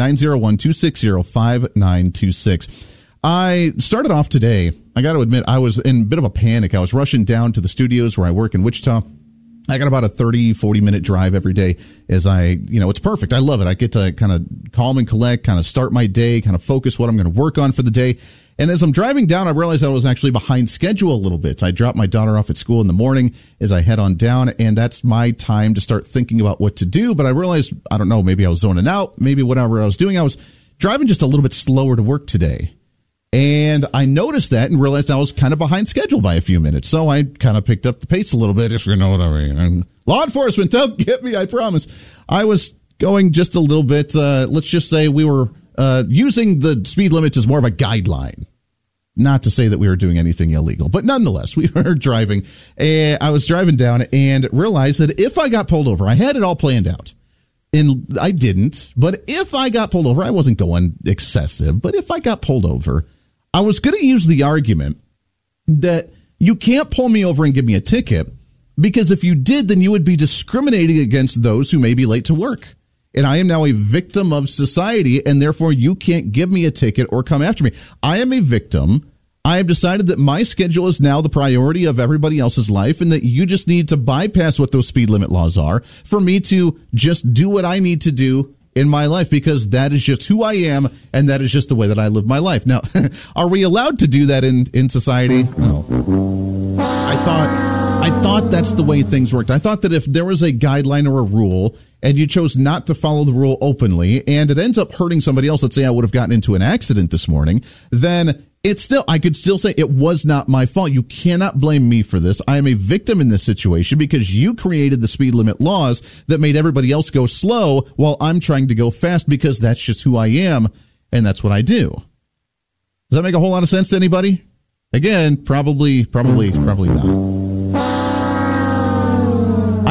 901-260-5926. I started off today, I got to admit, I was in a bit of a panic. I was rushing down to the studios where I work in Wichita. I got about a 30, 40-minute drive every day as it's perfect. I love it. I get to kind of calm and collect, kind of start my day, kind of focus what I'm going to work on for the day. And as I'm driving down, I realized I was actually behind schedule a little bit. I dropped my daughter off at school in the morning as I head on down, and that's my time to start thinking about what to do. But I realized, I don't know, maybe I was zoning out, maybe whatever I was doing. I was driving just a little bit slower to work today. And I noticed that and realized I was kind of behind schedule by a few minutes. So I kind of picked up the pace a little bit, if you know what I mean. And law enforcement, don't get me, I promise. I was going just a little bit, let's just say we were using the speed limits as more of a guideline. Not to say that we were doing anything illegal, but nonetheless, we were driving. And I was driving down and realized that if I got pulled over, I had it all planned out. And I didn't, but if I got pulled over, I wasn't going excessive, but if I got pulled over, I was going to use the argument that you can't pull me over and give me a ticket, because if you did, then you would be discriminating against those who may be late to work. And I am now a victim of society, and therefore you can't give me a ticket or come after me. I am a victim. I have decided that my schedule is now the priority of everybody else's life, and that you just need to bypass what those speed limit laws are for me to just do what I need to do in my life, because that is just who I am, and that is just the way that I live my life. Now, are we allowed to do that in society? No. I thought that's the way things worked. I thought that if there was a guideline or a rule and you chose not to follow the rule openly and it ends up hurting somebody else, let's say I would have gotten into an accident this morning, then I could still say it was not my fault. You cannot blame me for this. I am a victim in this situation because you created the speed limit laws that made everybody else go slow while I'm trying to go fast, because that's just who I am and that's what I do. Does that make a whole lot of sense to anybody? Again, probably not.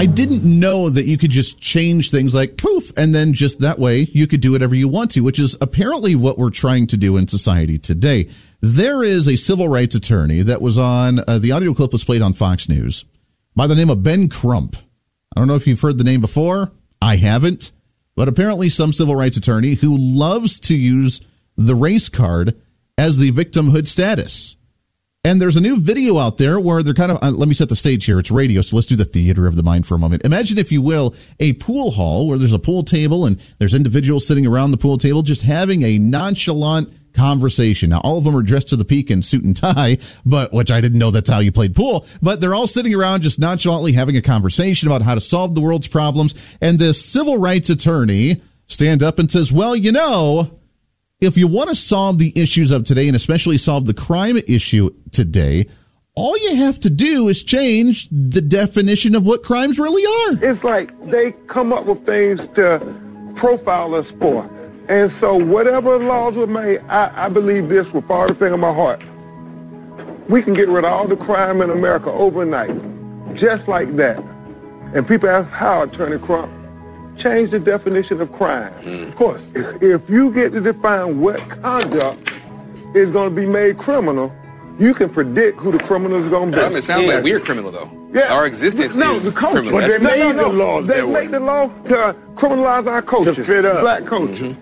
I didn't know that you could just change things like poof, and then just that way you could do whatever you want to, which is apparently what we're trying to do in society today. There is a civil rights attorney that was on, the audio clip was played on Fox News, by the name of Ben Crump. I don't know if you've heard the name before. I haven't. But apparently some civil rights attorney who loves to use the race card as the victimhood status. And there's a new video out there where they're kind of, let me set the stage here. It's radio, so let's do the theater of the mind for a moment. Imagine, if you will, a pool hall where there's a pool table and there's individuals sitting around the pool table just having a nonchalant conversation. Now, all of them are dressed to the peak in suit and tie, but which I didn't know that's how you played pool. But they're all sitting around just nonchalantly having a conversation about how to solve the world's problems. And this civil rights attorney stand up and says, well, you know, if you want to solve the issues of today, and especially solve the crime issue today, all you have to do is change the definition of what crimes really are. It's like they come up with things to profile us for. And so whatever laws were made, I believe this with all the thing in my heart. We can get rid of all the crime in America overnight, just like that. And people ask how, Attorney Crump? Change the definition of crime. Of course, if you get to define what conduct is going to be made criminal, you can predict who the criminal is going to be. It sounds like we're criminal, though. Yeah. Our existence is the culture. criminal. But they made the laws. They make the law to criminalize our culture, to fit us. Black culture.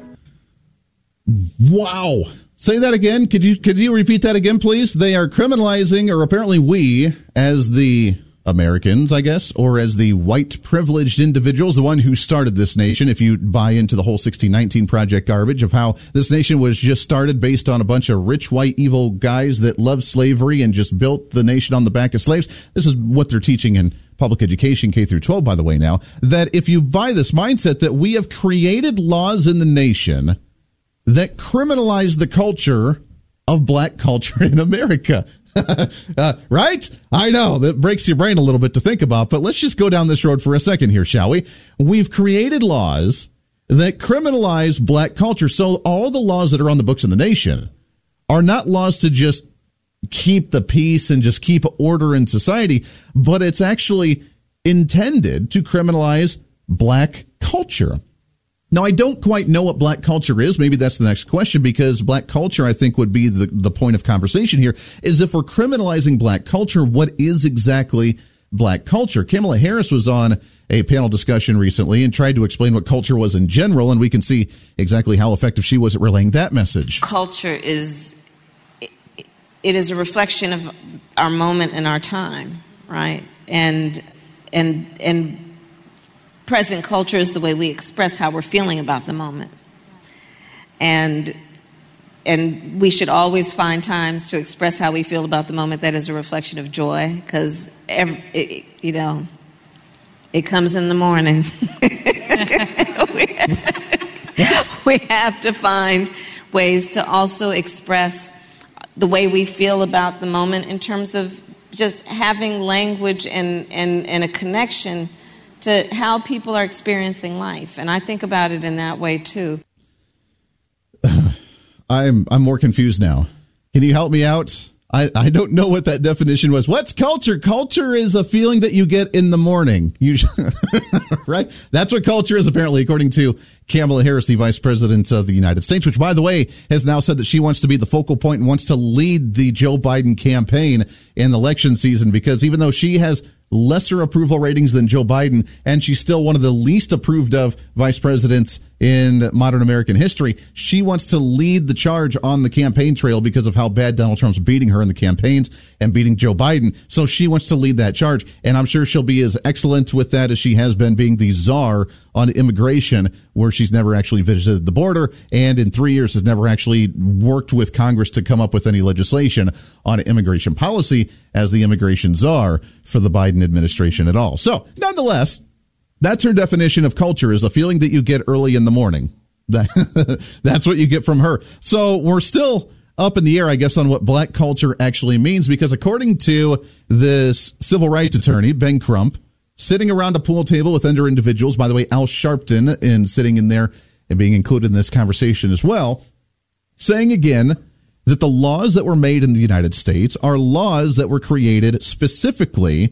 Wow. Say that again. Could you repeat that again, please? They are criminalizing, or apparently we, as the Americans, I guess, or as the white privileged individuals, the one who started this nation, if you buy into the whole 1619 Project garbage of how this nation was just started based on a bunch of rich, white, evil guys that loved slavery and just built the nation on the back of slaves. This is what they're teaching in public education, K through 12, by the way, now, that if you buy this mindset that we have created laws in the nation that criminalize the culture of black culture in America. Right? I know that breaks your brain a little bit to think about, but let's just go down this road for a second here, shall we? We've created laws that criminalize black culture. So all the laws that are on the books in the nation are not laws to just keep the peace and just keep order in society, but it's actually intended to criminalize black culture. Now, I don't quite know what black culture is. Maybe that's the next question, because black culture, I think, would be the point of conversation here, is if we're criminalizing black culture, what is exactly black culture? Kamala Harris was on a panel discussion recently and tried to explain what culture was in general, and we can see exactly how effective she was at relaying that message. Culture is a reflection of our moment and our time, right? And present culture is the way we express how we're feeling about the moment. And we should always find times to express how we feel about the moment that is a reflection of joy, because, it comes in the morning. We have to find ways to also express the way we feel about the moment in terms of just having language and a connection to how people are experiencing life. And I think about it in that way, too. I'm more confused now. Can you help me out? I don't know what that definition was. What's culture? Culture is a feeling that you get in the morning. Usually, right? That's what culture is, apparently, according to Kamala Harris, the Vice President of the United States, which, by the way, has now said that she wants to be the focal point and wants to lead the Joe Biden campaign in election season, because even though she has lesser approval ratings than Joe Biden, and she's still one of the least approved of vice presidents in modern American history, she wants to lead the charge on the campaign trail because of how bad Donald Trump's beating her in the campaigns and beating Joe Biden. So she wants to lead that charge, and I'm sure she'll be as excellent with that as she has been being the czar on immigration, where she's never actually visited the border and in 3 years has never actually worked with Congress to come up with any legislation on immigration policy as the immigration czar for the Biden administration at all. So, nonetheless, that's her definition of culture, is a feeling that you get early in the morning. That's what you get from her. So we're still up in the air, I guess, on what black culture actually means, because according to this civil rights attorney, Ben Crump, sitting around a pool table with other individuals, by the way, Al Sharpton, and sitting in there and being included in this conversation as well, saying again that the laws that were made in the United States are laws that were created specifically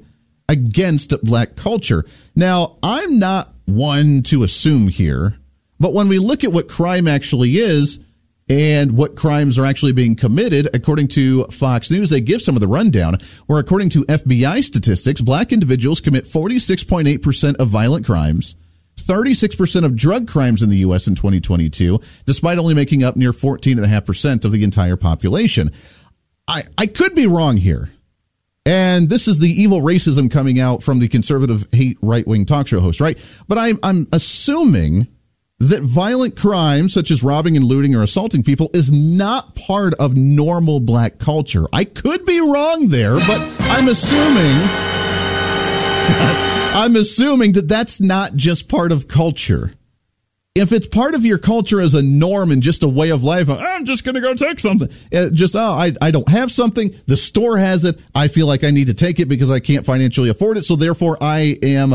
against black culture. Now, I'm not one to assume here, but when we look at what crime actually is and what crimes are actually being committed, according to Fox News, they give some of the rundown, where according to FBI statistics, black individuals commit 46.8% of violent crimes, 36% of drug crimes in the U.S. in 2022, despite only making up near 14.5% of the entire population. I could be wrong here. And this is the evil racism coming out from the conservative hate right-wing talk show host, right? But I'm assuming that violent crimes such as robbing and looting or assaulting people is not part of normal black culture. I could be wrong there, but I'm assuming that that's not just part of culture. If it's part of your culture as a norm and just a way of life, I'm just going to go take something. I don't have something. The store has it. I feel like I need to take it because I can't financially afford it. So therefore, I'm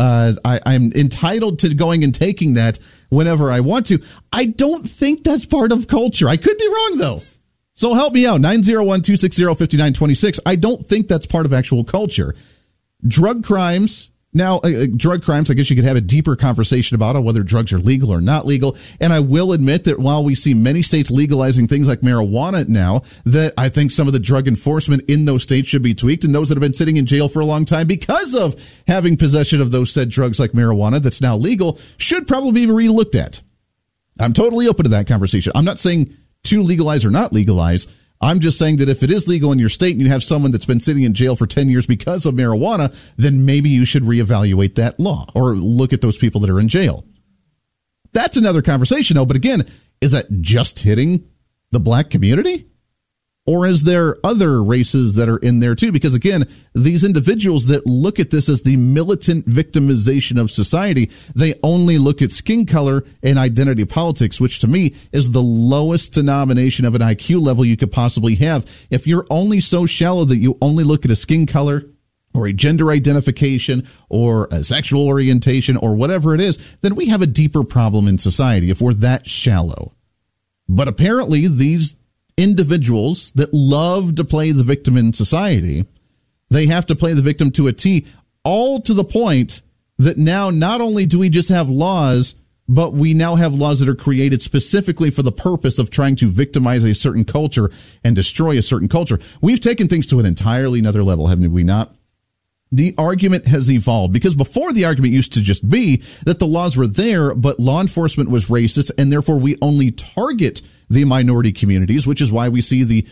entitled to going and taking that whenever I want to. I don't think that's part of culture. I could be wrong, though. So help me out. 901-260-5926. I don't think that's part of actual culture. Drug crimes. Now, drug crimes, I guess you could have a deeper conversation about whether drugs are legal or not legal. And I will admit that while we see many states legalizing things like marijuana now, that I think some of the drug enforcement in those states should be tweaked. And those that have been sitting in jail for a long time because of having possession of those said drugs like marijuana that's now legal should probably be relooked at. I'm totally open to that conversation. I'm not saying to legalize or not legalize. I'm just saying that if it is legal in your state and you have someone that's been sitting in jail for 10 years because of marijuana, then maybe you should reevaluate that law or look at those people that are in jail. That's another conversation, though. But again, is that just hitting the black community? Or is there other races that are in there, too? Because, again, these individuals that look at this as the militant victimization of society, they only look at skin color and identity politics, which to me is the lowest denomination of an IQ level you could possibly have. If you're only so shallow that you only look at a skin color or a gender identification or a sexual orientation or whatever it is, then we have a deeper problem in society if we're that shallow. But apparently these individuals that love to play the victim in society, they have to play the victim to a T, all to the point that now not only do we just have laws, but we now have laws that are created specifically for the purpose of trying to victimize a certain culture and destroy a certain culture. We've taken things to an entirely another level, haven't we not? The argument has evolved because before the argument used to just be that the laws were there, but law enforcement was racist, and therefore we only target the minority communities, which is why we see the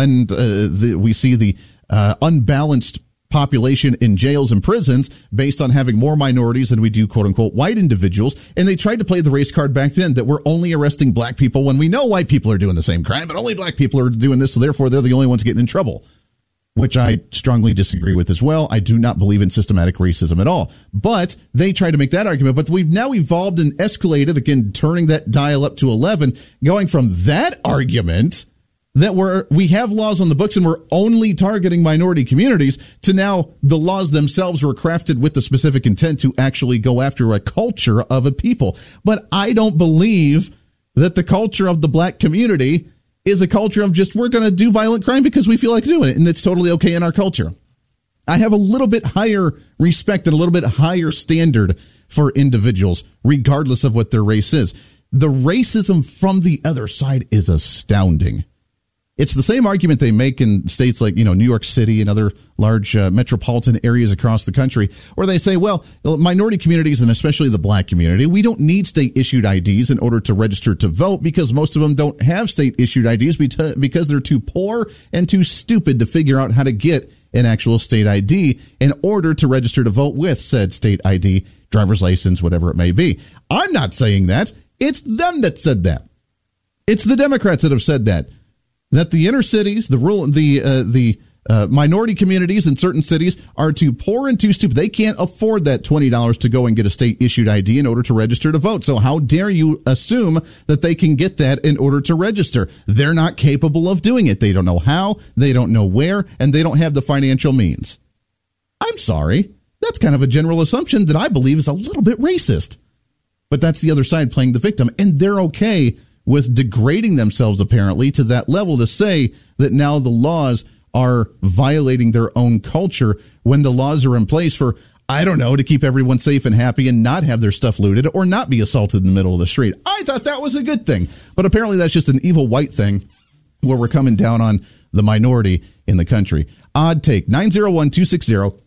unbalanced population in jails and prisons based on having more minorities than we do, quote unquote, white individuals. And they tried to play the race card back then that we're only arresting black people when we know white people are doing the same crime, but only black people are doing this. So therefore, they're the only ones getting in trouble, which I strongly disagree with as well. I do not believe in systematic racism at all. But they try to make that argument. But we've now evolved and escalated, again, turning that dial up to 11, going from that argument that we have laws on the books and we're only targeting minority communities to now the laws themselves were crafted with the specific intent to actually go after a culture of a people. But I don't believe that the culture of the black community is a culture of just we're going to do violent crime because we feel like doing it, and it's totally okay in our culture. I have a little bit higher respect and a little bit higher standard for individuals, regardless of what their race is. The racism from the other side is astounding. It's the same argument they make in states like, New York City and other large metropolitan areas across the country, where they say, well, minority communities and especially the black community, we don't need state-issued IDs in order to register to vote because most of them don't have state-issued IDs because they're too poor and too stupid to figure out how to get an actual state ID in order to register to vote with said state ID, driver's license, whatever it may be. I'm not saying that. It's them that said that. It's the Democrats that have said that the inner cities, the minority communities in certain cities are too poor and too stupid. They can't afford that $20 to go and get a state-issued ID in order to register to vote. So how dare you assume that they can get that in order to register? They're not capable of doing it. They don't know how, they don't know where, and they don't have the financial means. I'm sorry. That's kind of a general assumption that I believe is a little bit racist. But that's the other side playing the victim, and they're okay with degrading themselves apparently to that level to say that now the laws are violating their own culture when the laws are in place for, I don't know, to keep everyone safe and happy and not have their stuff looted or not be assaulted in the middle of the street. I thought that was a good thing. But apparently that's just an evil white thing where we're coming down on the minority in the country. Odd take. 901-260-5926.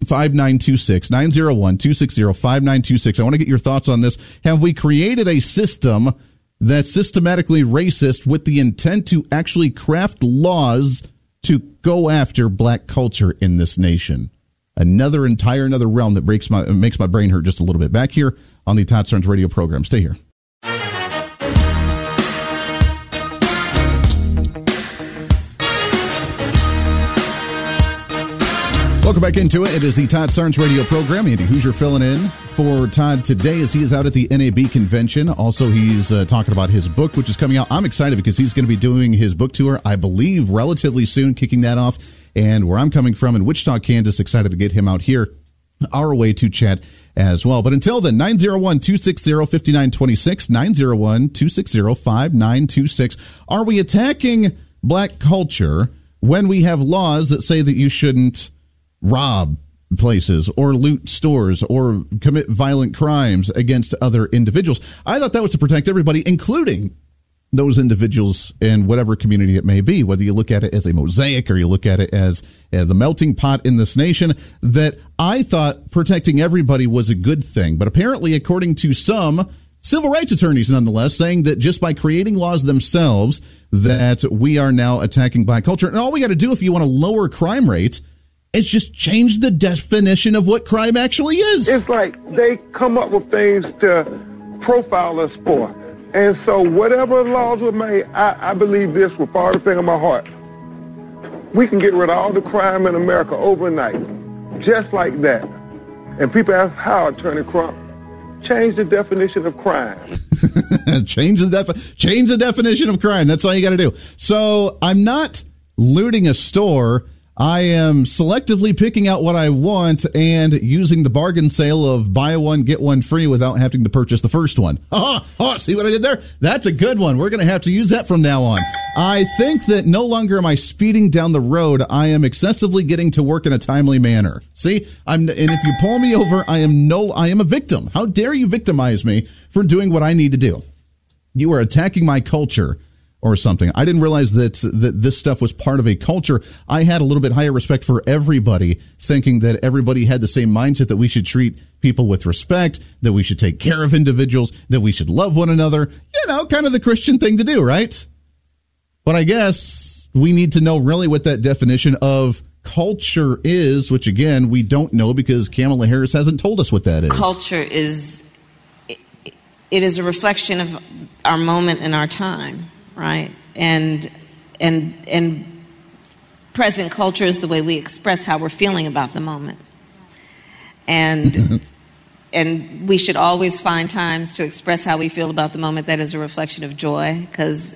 901-260-5926. I want to get your thoughts on this. Have we created a system that's systematically racist with the intent to actually craft laws to go after black culture in this nation? Another realm that makes my brain hurt just a little bit. Back here on the Todd Starnes radio program. Stay here. Welcome back into it. It is the Todd Starnes radio program. Andy Hoosier filling in for Todd today as he is out at the NAB convention. Also, he's talking about his book, which is coming out. I'm excited because he's going to be doing his book tour, I believe, relatively soon, kicking that off. And where I'm coming from in Wichita, Kansas, excited to get him out here our way to chat as well. But until then, 901-260-5926, 901-260-5926. Are we attacking black culture when we have laws that say that you shouldn't rob places or loot stores or commit violent crimes against other individuals? I thought that was to protect everybody, including those individuals in whatever community it may be, whether you look at it as a mosaic or you look at it as the melting pot in this nation, that I thought protecting everybody was a good thing. But apparently, according to some civil rights attorneys, nonetheless, saying that just by creating laws themselves, that we are now attacking black culture. And all we got to do if you want to lower crime rates is just change the definition of what crime actually is. It's like they come up with things to profile us for. And so whatever laws were made, I believe this with all the thing in my heart. We can get rid of all the crime in America overnight, just like that. And people ask how, Attorney Crump? Change the definition of crime. Change the definition of crime. That's all you got to do. So I'm not looting a store. I am selectively picking out what I want and using the bargain sale of buy one, get one free without having to purchase the first one. See what I did there? That's a good one. We're going to have to use that from now on. I think that no longer am I speeding down the road. I am excessively getting to work in a timely manner. See, and if you pull me over, I am a victim. How dare you victimize me for doing what I need to do? You are attacking my culture or something. I didn't realize that this stuff was part of a culture. I had a little bit higher respect for everybody, thinking that everybody had the same mindset, that we should treat people with respect, that we should take care of individuals, that we should love one another. You know, kind of the Christian thing to do, right? But I guess we need to know really what that definition of culture is, which again, we don't know because Kamala Harris hasn't told us what that is. Culture is, it is a reflection of our moment in our time. Right, and present culture is the way we express how we're feeling about the moment, and we should always find times to express how we feel about the moment that is a reflection of joy, because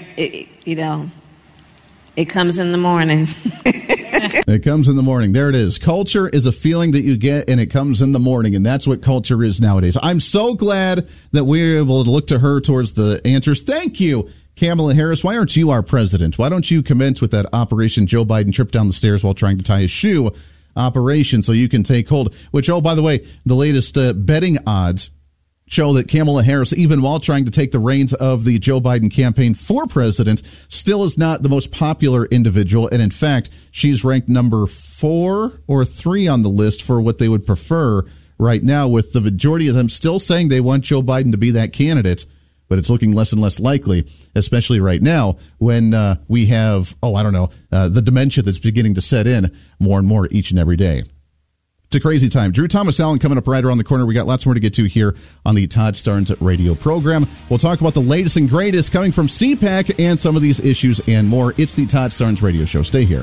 it comes in the morning. It comes in the morning. There it is. Culture is a feeling that you get, and it comes in the morning, and that's what culture is nowadays. I'm so glad that we're able to look to her towards the answers. Thank you, Kamala Harris. Why aren't you our president? Why don't you commence with that Operation Joe Biden trip down the stairs while trying to tie his shoe operation so you can take hold? Which, oh, by the way, the latest betting odds show that Kamala Harris, even while trying to take the reins of the Joe Biden campaign for president, still is not the most popular individual. And in fact, she's ranked number 4 or 3 on the list for what they would prefer right now, with the majority of them still saying they want Joe Biden to be that candidate. But it's looking less and less likely, especially right now when we have, the dementia that's beginning to set in more and more each and every day. It's a crazy time. Drew Thomas Allen coming up right around the corner. We got lots more to get to here on the Todd Starnes radio program. We'll talk about the latest and greatest coming from CPAC and some of these issues and more. It's the Todd Starnes radio show. Stay here.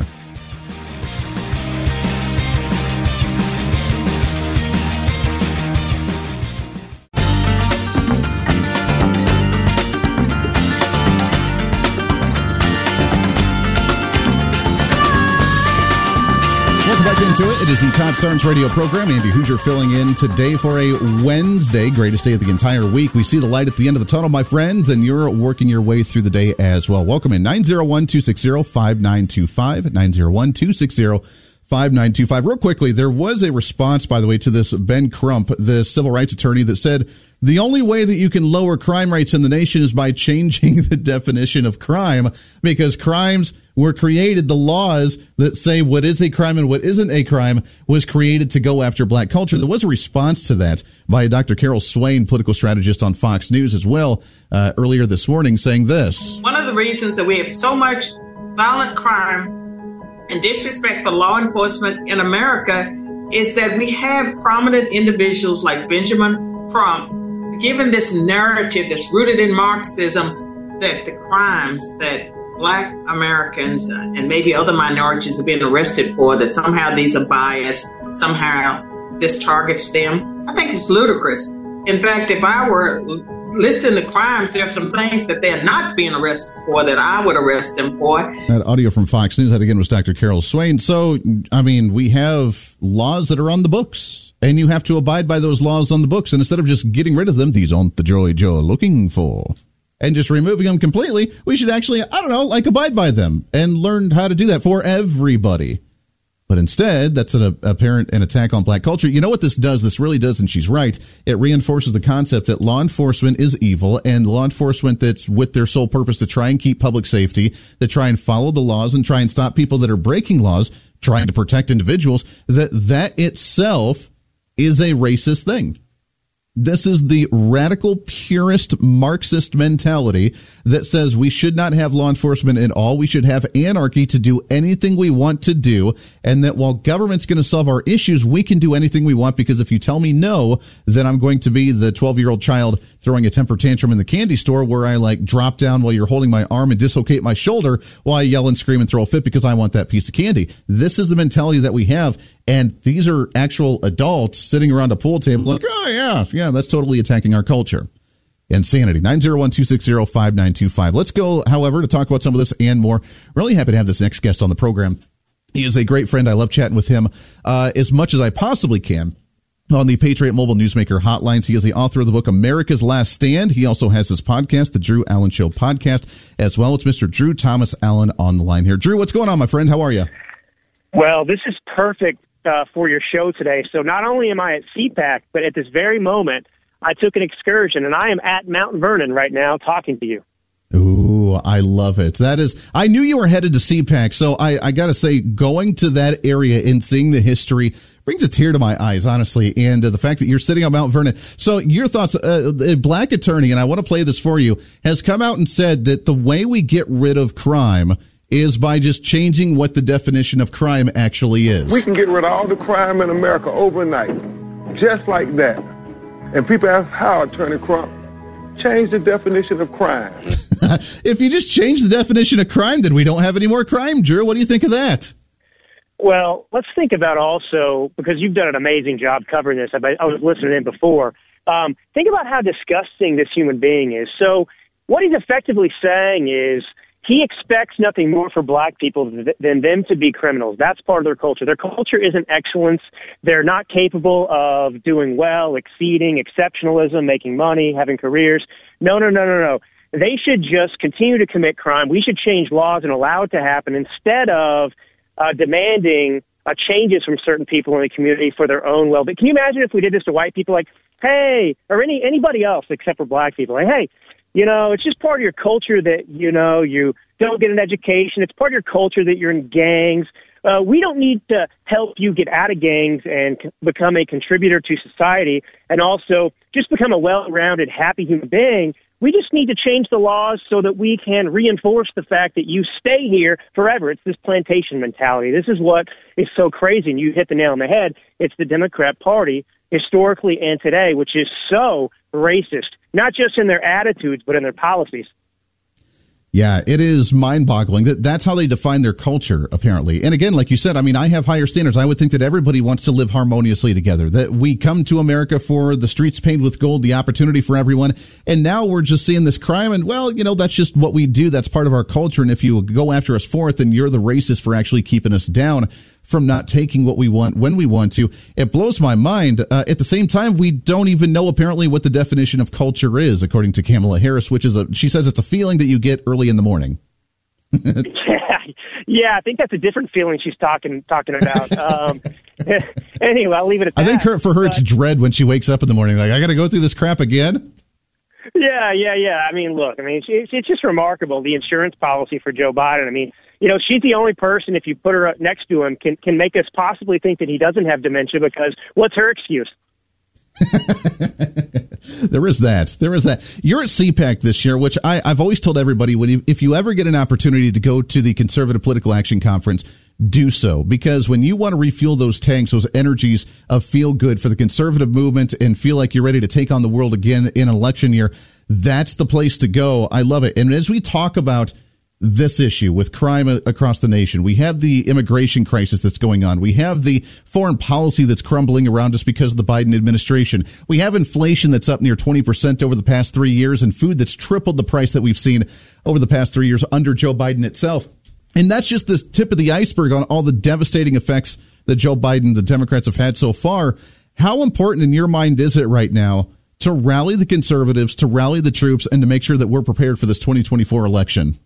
to it. It is the Todd Starnes radio program. Andy Hoosier filling in today for a Wednesday, greatest day of the entire week. We see the light at the end of the tunnel, my friends, and you're working your way through the day as well. Welcome in 901-260-5925, 901-260-5925. Real quickly, there was a response, by the way, to this Ben Crump, the civil rights attorney, that said the only way that you can lower crime rates in the nation is by changing the definition of crime, because crimes were created, the laws that say what is a crime and what isn't a crime was created to go after black culture. There was a response to that by Dr. Carol Swain, political strategist on Fox News as well, earlier this morning, saying this. One of the reasons that we have so much violent crime and disrespect for law enforcement in America is that we have prominent individuals like Benjamin Crump given this narrative that's rooted in Marxism that the crimes that Black Americans and maybe other minorities are being arrested for, that somehow these are biased, somehow this targets them. I think it's ludicrous. In fact, if I were listing the crimes, there are some things that they're not being arrested for that I would arrest them for. That audio from Fox News, that again was Dr. Carol Swain. So, I mean, we have laws that are on the books, and you have to abide by those laws on the books. And instead of just getting rid of them, these aren't the joy you're looking for, and just removing them completely, we should actually, abide by them and learn how to do that for everybody. But instead, that's an apparent an attack on black culture. You know what this does? This really does, and she's right. It reinforces the concept that law enforcement is evil, and law enforcement that's with their sole purpose to try and keep public safety, that try and follow the laws and try and stop people that are breaking laws, trying to protect individuals, that itself is a racist thing. This is the radical, purist, Marxist mentality that says we should not have law enforcement at all. We should have anarchy to do anything we want to do, and that while government's going to solve our issues, we can do anything we want, because if you tell me no, then I'm going to be the 12-year-old child throwing a temper tantrum in the candy store where I drop down while you're holding my arm and dislocate my shoulder while I yell and scream and throw a fit because I want that piece of candy. This is the mentality that we have. And these are actual adults sitting around a pool table like, oh, yeah, that's totally attacking our culture. Insanity. 901-260-5925. Let's go, however, to talk about some of this and more. Really happy to have this next guest on the program. He is a great friend. I love chatting with him as much as I possibly can on the Patriot Mobile Newsmaker hotlines. He is the author of the book America's Last Stand. He also has his podcast, the Drew Allen Show podcast, as well. It's Mr. Drew Thomas Allen on the line here. Drew, what's going on, my friend? How are you? Well, this is perfect for your show today. So not only am I at CPAC, but at this very moment, I took an excursion, and I am at Mount Vernon right now talking to you. Ooh, I love it. I knew you were headed to CPAC, so I got to say, going to that area and seeing the history brings a tear to my eyes, honestly, and the fact that you're sitting on Mount Vernon. So your thoughts, a black attorney, and I want to play this for you, has come out and said that the way we get rid of crime is by just changing what the definition of crime actually is. We can get rid of all the crime in America overnight, just like that. And people ask how, Attorney Crump? Change the definition of crime. If you just change the definition of crime, then we don't have any more crime, Drew. What do you think of that? Well, let's think about also, because you've done an amazing job covering this. I was listening in before. Think about how disgusting this human being is. So what he's effectively saying is, he expects nothing more for black people than them to be criminals. That's part of their culture. Their culture isn't excellence. They're not capable of doing well, exceeding, exceptionalism, making money, having careers. No. They should just continue to commit crime. We should change laws and allow it to happen instead of demanding changes from certain people in the community for their own well-being. Can you imagine if we did this to white people, like, hey, or anybody else except for black people, like, hey, it's just part of your culture that, you don't get an education. It's part of your culture that you're in gangs. We don't need to help you get out of gangs and become a contributor to society and also just become a well-rounded, happy human being. We just need to change the laws so that we can reinforce the fact that you stay here forever. It's this plantation mentality. This is what is so crazy, and you hit the nail on the head. It's the Democrat Party, historically and today, which is so racist, not just in their attitudes, but in their policies. Yeah, it is mind-boggling. That's how they define their culture, apparently. And again, like you said, I have higher standards. I would think that everybody wants to live harmoniously together, that we come to America for the streets paved with gold, the opportunity for everyone. And now we're just seeing this crime, and, well, that's just what we do. That's part of our culture. And if you go after us for it, then you're the racist for actually keeping us down from not taking what we want when we want to. It blows my mind. At the same time, we don't even know apparently what the definition of culture is, according to Kamala Harris, which is she says it's a feeling that you get early in the morning. Yeah, I think that's a different feeling she's talking about. Anyway, I'll leave it at that. I think for her, it's dread when she wakes up in the morning. Like, I got to go through this crap again. Yeah. I mean, look, it's just remarkable, the insurance policy for Joe Biden. I mean, she's the only person, if you put her up next to him, can make us possibly think that he doesn't have dementia, because what's her excuse? There is that. You're at CPAC this year, which I've always told everybody, if you ever get an opportunity to go to the Conservative Political Action Conference, do so, because when you want to refuel those tanks, those energies of feel good for the conservative movement and feel like you're ready to take on the world again in an election year, that's the place to go. I love it. And as we talk about this issue with crime across the nation, we have the immigration crisis that's going on. We have the foreign policy that's crumbling around us because of the Biden administration. We have inflation that's up near 20% over the past 3 years, and food that's tripled the price that we've seen over the past 3 years under Joe Biden itself. And that's just the tip of the iceberg on all the devastating effects that Joe Biden, the Democrats, have had so far. How important in your mind is it right now to rally the conservatives, to rally the troops, and to make sure that we're prepared for this 2024 election?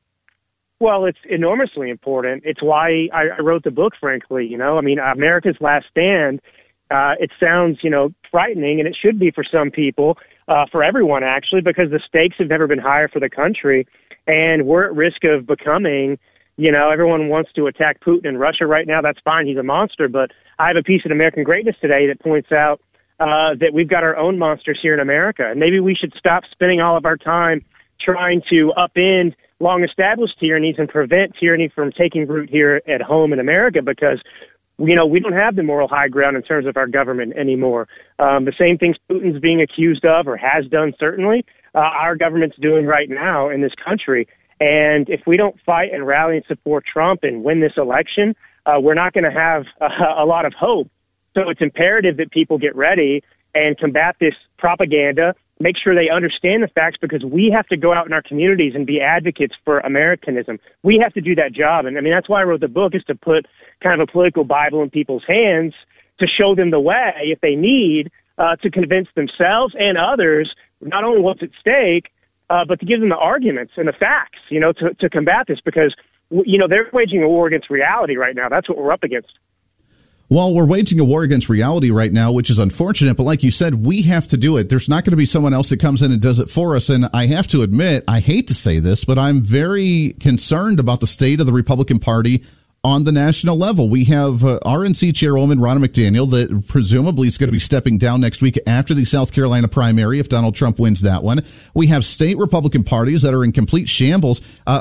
Well, it's enormously important. It's why I wrote the book, frankly. America's Last Stand, it sounds, frightening, and it should be for some people, for everyone, actually, because the stakes have never been higher for the country, and we're at risk of becoming, everyone wants to attack Putin in Russia right now. That's fine. He's a monster. But I have a piece in American Greatness today that points out that we've got our own monsters here in America, and maybe we should stop spending all of our time trying to upend long-established tyrannies and prevent tyranny from taking root here at home in America, because, we don't have the moral high ground in terms of our government anymore. The same things Putin's being accused of, or has done certainly, our government's doing right now in this country. And if we don't fight and rally and support Trump and win this election, we're not going to have a lot of hope. So it's imperative that people get ready and combat this propaganda, make sure they understand the facts, because we have to go out in our communities and be advocates for Americanism. We have to do that job. And that's why I wrote the book, is to put kind of a political Bible in people's hands to show them the way, if they need, to convince themselves and others not only what's at stake, but to give them the arguments and the facts, to combat this, because, they're waging a war against reality right now. That's what we're up against. Well, we're waging a war against reality right now, which is unfortunate. But like you said, we have to do it. There's not going to be someone else that comes in and does it for us. And I have to admit, I hate to say this, but I'm very concerned about the state of the Republican Party on the national level. We have RNC Chairwoman Ronna McDaniel that presumably is going to be stepping down next week after the South Carolina primary if Donald Trump wins that one. We have state Republican parties that are in complete shambles.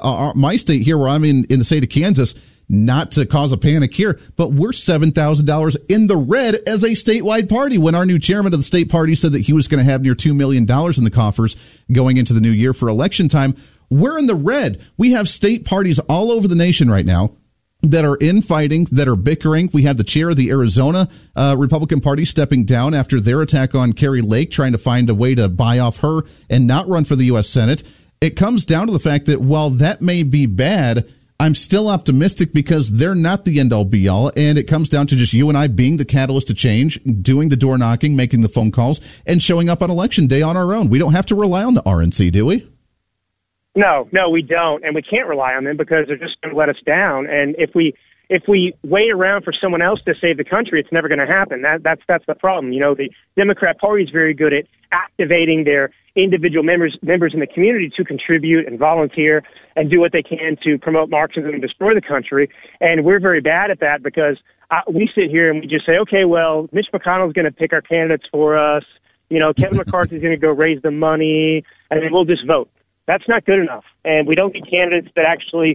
My state here, where I'm in the state of Kansas, not to cause a panic here, but we're $7,000 in the red as a statewide party when our new chairman of the state party said that he was going to have near $2 million in the coffers going into the new year for election time. We're in the red. We have state parties all over the nation right now that are infighting, that are bickering. We have the chair of the Arizona Republican Party stepping down after their attack on Kari Lake, trying to find a way to buy off her and not run for the U.S. Senate. It comes down to the fact that while that may be bad, I'm still optimistic because they're not the end-all be-all, and it comes down to just you and I being the catalyst to change, doing the door knocking, making the phone calls, and showing up on Election Day on our own. We don't have to rely on the RNC, do we? No, we don't, and we can't rely on them because they're just going to let us down. And if we wait around for someone else to save the country, it's never going to happen. That's the problem. The Democrat Party is very good at activating their individual members in the community to contribute and volunteer and do what they can to promote Marxism and destroy the country. And we're very bad at that because we sit here and we just say, okay, well, Mitch McConnell's going to pick our candidates for us. Kevin McCarthy's going to go raise the money, and then we'll just vote. That's not good enough. And we don't get candidates that actually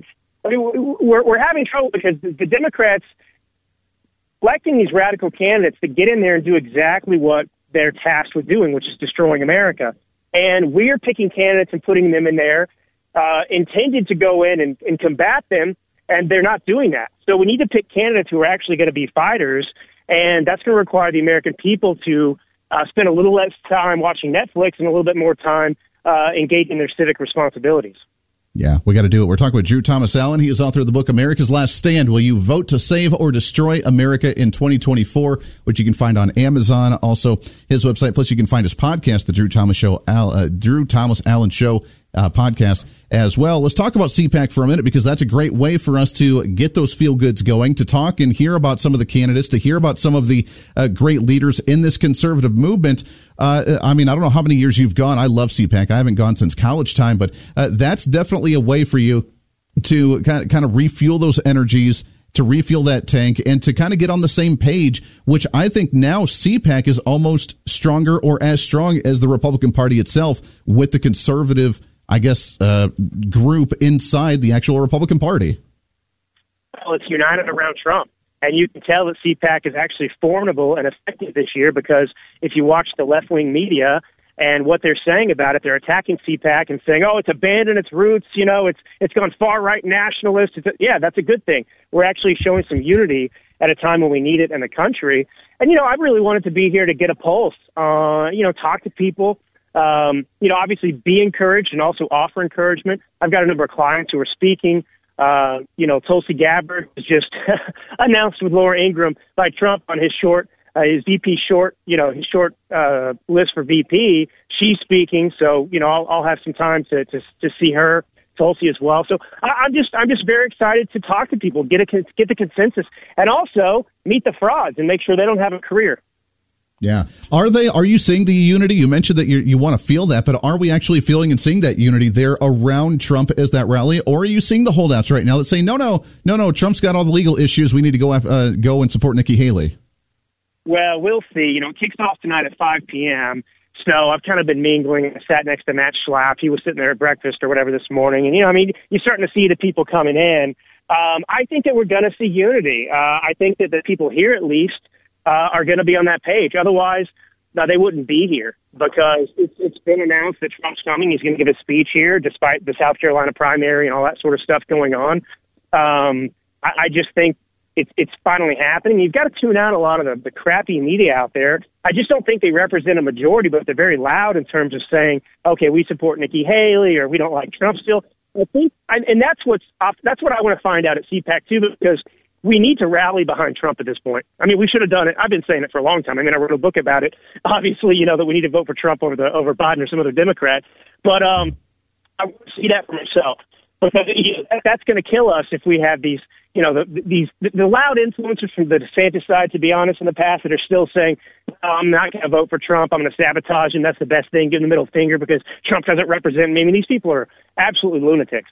we're having trouble because the Democrats electing these radical candidates to get in there and do exactly what they're tasked with doing, which is destroying America. And we're picking candidates and putting them in there intended to go in and combat them, and they're not doing that. So we need to pick candidates who are actually going to be fighters, and that's going to require the American people to spend a little less time watching Netflix and a little bit more time engaging in their civic responsibilities. Yeah, we got to do it. We're talking with Drew Thomas Allen. He is author of the book America's Last Stand. Will you vote to save or destroy America in 2024? Which you can find on Amazon. Also, his website. Plus, you can find his podcast, the Drew Thomas Allen Show podcast as well. Let's talk about CPAC for a minute, because that's a great way for us to get those feel goods going, to talk and hear about some of the candidates, to hear about some of the great leaders in this conservative movement. I mean, I don't know how many years you've gone. I love CPAC. I haven't gone since college time, but that's definitely a way for you to kind of refuel those energies, to refuel that tank, and to kind of get on the same page, which I think now CPAC is almost stronger or as strong as the Republican Party itself with the conservative, I guess, group inside the actual Republican Party. Well, it's united around Trump. And you can tell that CPAC is actually formidable and effective this year, because if you watch the left-wing media and what they're saying about it, they're attacking CPAC and saying, oh, it's abandoned its roots, you know, it's gone far-right nationalist. Yeah, that's a good thing. We're actually showing some unity at a time when we need it in the country. And, you know, I really wanted to be here to get a pulse, you know, talk to people, you know, obviously be encouraged and also offer encouragement. I've got a number of clients who are speaking. You know, Tulsi Gabbard was just announced with Laura Ingraham by Trump on his VP short, you know, his short list for VP. She's speaking, so you know, I'll have some time to see her, Tulsi as well. So I'm just very excited to talk to people, get the consensus, and also meet the frauds and make sure they don't have a career. Yeah. Are you seeing the unity? You mentioned that you want to feel that, but are we actually feeling and seeing that unity there around Trump as that rally? Or are you seeing the holdouts right now that say, no, Trump's got all the legal issues. We need to go and support Nikki Haley? Well, we'll see. You know, it kicks off tonight at 5 p.m. So I've kind of been mingling. I sat next to Matt Schlapp. He was sitting there at breakfast or whatever this morning. And, you know, I mean, you're starting to see the people coming in. I think that we're going to see unity. I think that the people here, at least, are going to be on that page. Otherwise, no, they wouldn't be here, because it's been announced that Trump's coming. He's going to give a speech here, despite the South Carolina primary and all that sort of stuff going on. I just think it's finally happening. You've got to tune out a lot of the crappy media out there. I just don't think they represent a majority, but they're very loud in terms of saying, okay, we support Nikki Haley, or we don't like Trump still. I think, and that's what I want to find out at CPAC too, because we need to rally behind Trump at this point. I mean, we should have done it. I've been saying it for a long time. I mean, I wrote a book about it. Obviously, you know, that we need to vote for Trump over Biden or some other Democrat. But I want to see that for myself, because that's going to kill us if we have these, you know, the loud influencers from the DeSantis side, to be honest, in the past, that are still saying, I'm not going to vote for Trump. I'm going to sabotage him. That's the best thing. Give him the middle finger because Trump doesn't represent me. I mean, these people are absolutely lunatics.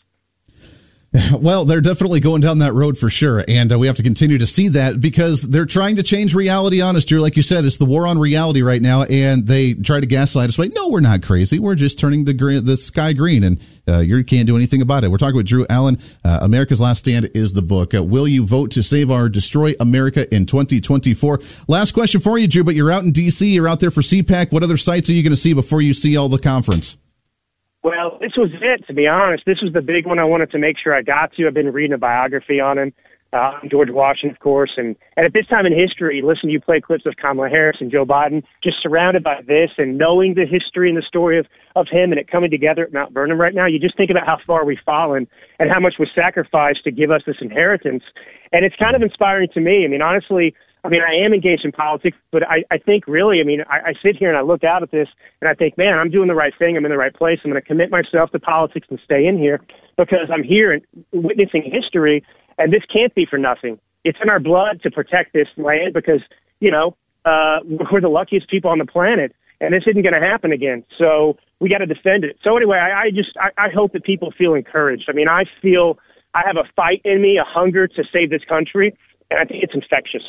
Well, they're definitely going down that road for sure, and we have to continue to see that, because they're trying to change reality on us, Drew. Like you said, it's the war on reality right now, and they try to gaslight us. Like, no, we're not crazy. We're just turning the sky green, and you can't do anything about it. We're talking with Drew Allen. America's Last Stand is the book. Will you vote to save or destroy America in 2024? Last question for you, Drew, but you're out in D.C., you're out there for CPAC. What other sites are you going to see before you see all the conference? Well, this was it, to be honest. This was the big one I wanted to make sure I got to. I've been reading a biography on him, George Washington, of course. And at this time in history, listen, you play clips of Kamala Harris and Joe Biden, just surrounded by this and knowing the history and the story of him and it coming together at Mount Vernon right now. You just think about how far we've fallen and how much was sacrificed to give us this inheritance. And it's kind of inspiring to me. I mean, honestly, I am engaged in politics, but I think really, I sit here and I look out at this and I think, man, I'm doing the right thing. I'm in the right place. I'm going to commit myself to politics and stay in here because I'm here and witnessing history, and this can't be for nothing. It's in our blood to protect this land because, you know, we're the luckiest people on the planet, and this isn't going to happen again. So we got to defend it. So anyway, I hope that people feel encouraged. I mean, I feel I have a fight in me, a hunger to save this country, and I think it's infectious.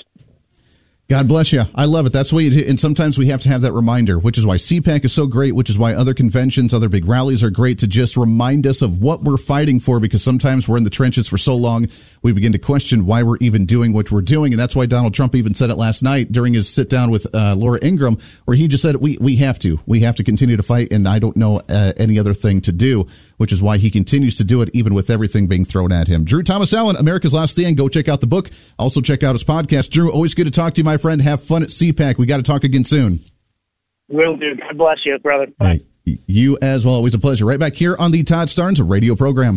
God bless you. I love it. That's the way you do. And sometimes we have to have that reminder, which is why CPAC is so great, which is why other conventions, other big rallies are great, to just remind us of what we're fighting for, because sometimes we're in the trenches for so long, we begin to question why we're even doing what we're doing. And that's why Donald Trump even said it last night during his sit down with Laura Ingraham, where he just said, we have to continue to fight. And I don't know any other thing to do, which is why he continues to do it, even with everything being thrown at him. Drew Thomas Allen, America's Last Stand. Go check out the book. Also check out his podcast. Drew, always good to talk to you, my friend. Have fun at CPAC. We got to talk again soon. Will do. God bless you, brother. Bye. Right. You as well. Always a pleasure. Right back here on the Todd Starnes radio program.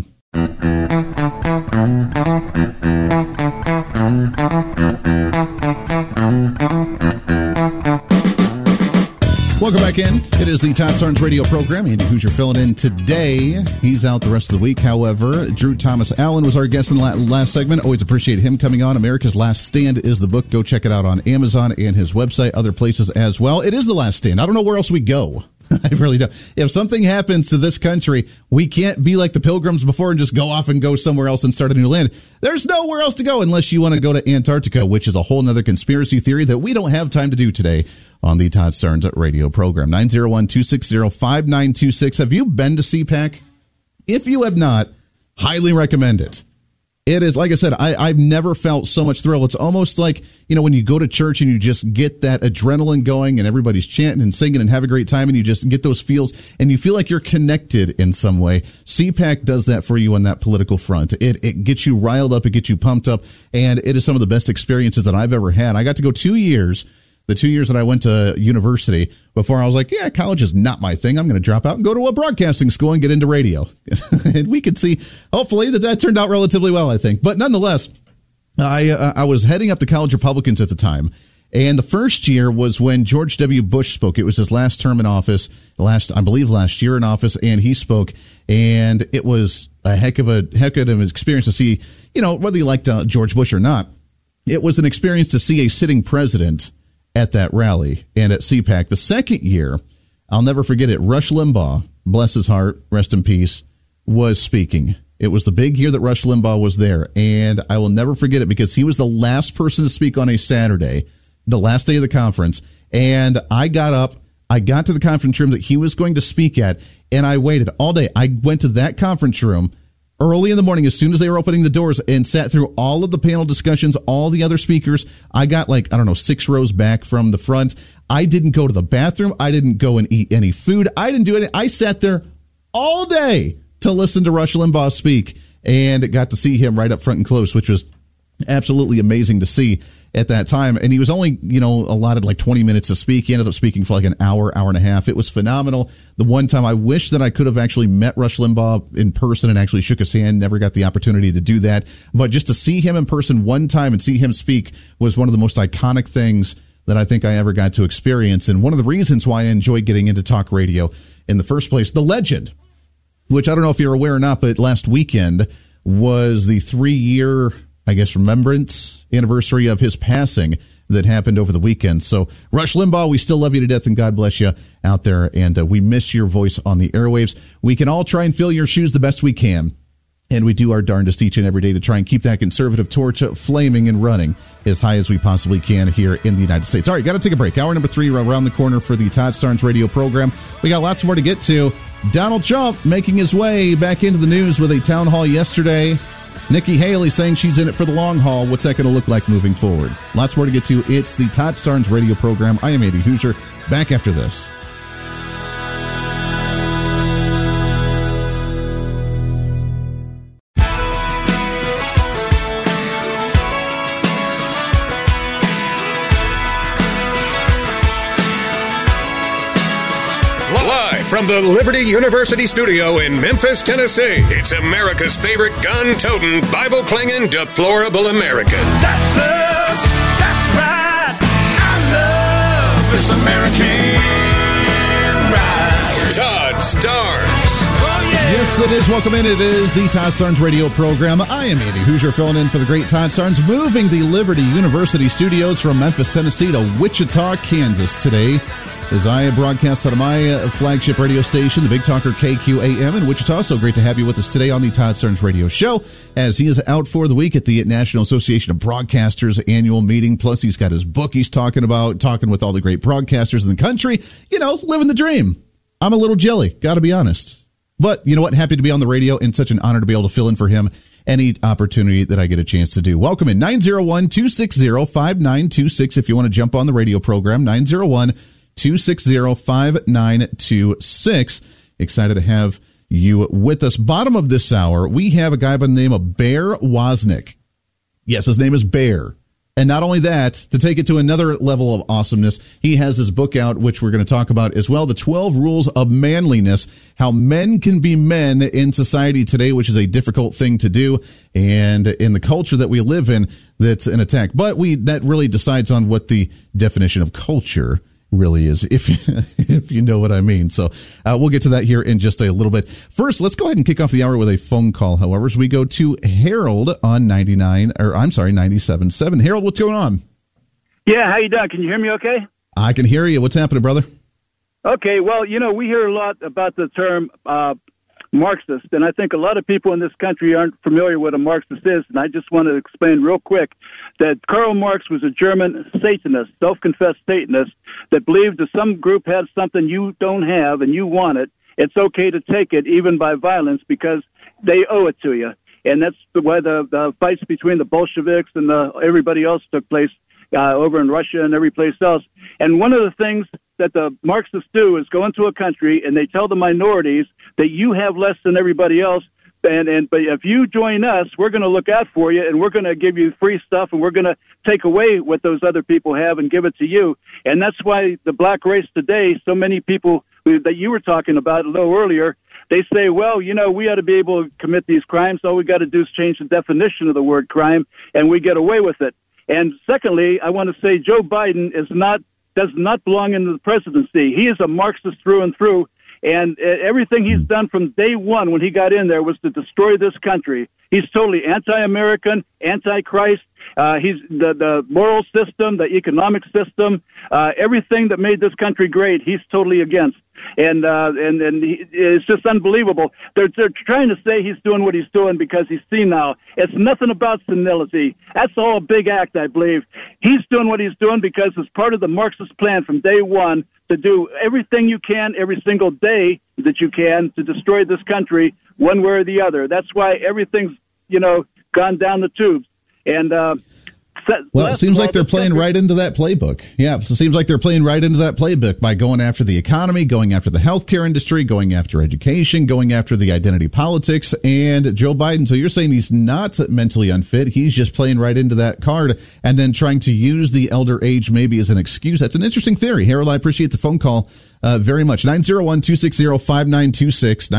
Welcome back in. It is the Todd Starnes radio program. Andy Hoosier filling in today. He's out the rest of the week. However, Drew Thomas Allen was our guest in the last segment. Always appreciate him coming on. America's Last Stand is the book. Go check it out on Amazon and his website, other places as well. It is the last stand. I don't know where else we go. I really don't. If something happens to this country, we can't be like the Pilgrims before and just go off and go somewhere else and start a new land. There's nowhere else to go unless you want to go to Antarctica, which is a whole nother conspiracy theory that we don't have time to do today on the Todd Starnes radio program. 901-260-5926. Have you been to CPAC? If you have not, highly recommend it. It is, like I said, I've never felt so much thrill. It's almost like, when you go to church and you just get that adrenaline going and everybody's chanting and singing and have a great time and you just get those feels and you feel like you're connected in some way. CPAC does that for you on that political front. It gets you riled up, it gets you pumped up, and it is some of the best experiences that I've ever had. I got to go 2 years. The 2 years that I went to university before I was like, yeah, college is not my thing. I'm going to drop out and go to a broadcasting school and get into radio. And we could see, hopefully, that turned out relatively well, I think. But nonetheless, I was heading up the college Republicans at the time. And the first year was when George W. Bush spoke. It was his last term in office, last year in office, and he spoke. And it was a heck of an experience to see, whether you liked George Bush or not. It was an experience to see a sitting president at that rally and at CPAC. The second year, I'll never forget it, Rush Limbaugh, bless his heart, rest in peace, was speaking. It was the big year that Rush Limbaugh was there, and I will never forget it because he was the last person to speak on a Saturday, the last day of the conference, and I got up, I got to the conference room that he was going to speak at, and I waited all day. I went to that conference room early in the morning, as soon as they were opening the doors, and sat through all of the panel discussions, all the other speakers. I got 6 rows back from the front. I didn't go to the bathroom. I didn't go and eat any food. I didn't do anything. I sat there all day to listen to Rush Limbaugh speak and got to see him right up front and close, which was absolutely amazing to see at that time. And he was only, allotted 20 minutes to speak. He ended up speaking for an hour and a half. It was phenomenal. The one time I wish that I could have actually met Rush Limbaugh in person and actually shook his hand. Never got the opportunity to do that. But just to see him in person one time and see him speak was one of the most iconic things that I think I ever got to experience. And one of the reasons why I enjoyed getting into talk radio in the first place, the legend, which I don't know if you're aware or not, but last weekend was the 3-year remembrance anniversary of his passing that happened over the weekend. So, Rush Limbaugh, we still love you to death, and God bless you out there, and we miss your voice on the airwaves. We can all try and fill your shoes the best we can, and we do our darndest each and every day to try and keep that conservative torch flaming and running as high as we possibly can here in the United States. All right, got to take a break. Hour number 3 around the corner for the Todd Starnes radio program. We got lots more to get to. Donald Trump making his way back into the news with a town hall yesterday. Nikki Haley saying she's in it for the long haul. What's that going to look like moving forward? Lots more to get to. It's the Todd Starnes radio program. I am Andy Hoosier. Back after this. From the Liberty University studio in Memphis, Tennessee, it's America's favorite gun-toting, Bible-clinging, deplorable American. That's us. That's right. I love this American ride. Todd Starnes. Oh, yeah. Yes, it is. Welcome in. It is the Todd Starnes radio program. I am Andy Hoosier, filling in for the great Todd Starnes, moving the Liberty University studios from Memphis, Tennessee to Wichita, Kansas today, as I broadcast out of my flagship radio station, the Big Talker KQAM in Wichita. So great to have you with us today on the Todd Starnes radio show, as he is out for the week at the National Association of Broadcasters annual meeting. Plus, he's got his book he's talking with all the great broadcasters in the country. Living the dream. I'm a little jelly, got to be honest. But you know what? Happy to be on the radio, and such an honor to be able to fill in for him any opportunity that I get a chance to do. Welcome in 901-260-5926 if you want to jump on the radio program. 901-260-5926. Excited to have you with us. Bottom of this hour, we have a guy by the name of Bear Wozniak. Yes, his name is Bear. And not only that, to take it to another level of awesomeness, he has his book out, which we're going to talk about as well, The 12 Rules of Manliness, how men can be men in society today, which is a difficult thing to do. And in the culture that we live in, that's an attack. But that really decides on what the definition of culture really is, if you know what I mean. So we'll get to that here in just a little bit. First, let's go ahead and kick off the hour with a phone call, however, as we go to Harold on 97.7. Harold, what's going on? Yeah, how you doing? Can you hear me okay? I can hear you. What's happening, brother? Okay, well, we hear a lot about the term Marxist, and I think a lot of people in this country aren't familiar what a Marxist is, and I just want to explain real quick that Karl Marx was a German Satanist, self-confessed Satanist, that believed if some group had something you don't have and you want it, it's okay to take it even by violence because they owe it to you. And that's why the fights between the Bolsheviks and everybody else took place over in Russia and every place else. And one of the things that the Marxists do is go into a country and they tell the minorities that you have less than everybody else. But if you join us, we're going to look out for you and we're going to give you free stuff and we're going to take away what those other people have and give it to you. And that's why the black race today, so many people that you were talking about a little earlier, they say, well, we ought to be able to commit these crimes. All we got to do is change the definition of the word crime and we get away with it. And secondly, I want to say Joe Biden does not belong in the presidency. He is a Marxist through and through. And everything he's done from day one when he got in there was to destroy this country. He's totally anti-American, anti-Christ. He's the moral system, the economic system, everything that made this country great, he's totally against. And it's just unbelievable. They're trying to say he's doing what he's doing because he's senile. It's nothing about senility. That's all a big act, I believe. He's doing what he's doing because it's part of the Marxist plan from day one to do everything you can every single day that you can to destroy this country one way or the other. That's why everything's, gone down the tubes. And well, it seems like they're playing right into that playbook. Yeah, it seems like they're playing right into that playbook by going after the economy, going after the healthcare industry, going after education, going after the identity politics. And Joe Biden, so you're saying he's not mentally unfit. He's just playing right into that card and then trying to use the elder age maybe as an excuse. That's an interesting theory. Harold, I appreciate the phone call very much. 901-260-5926,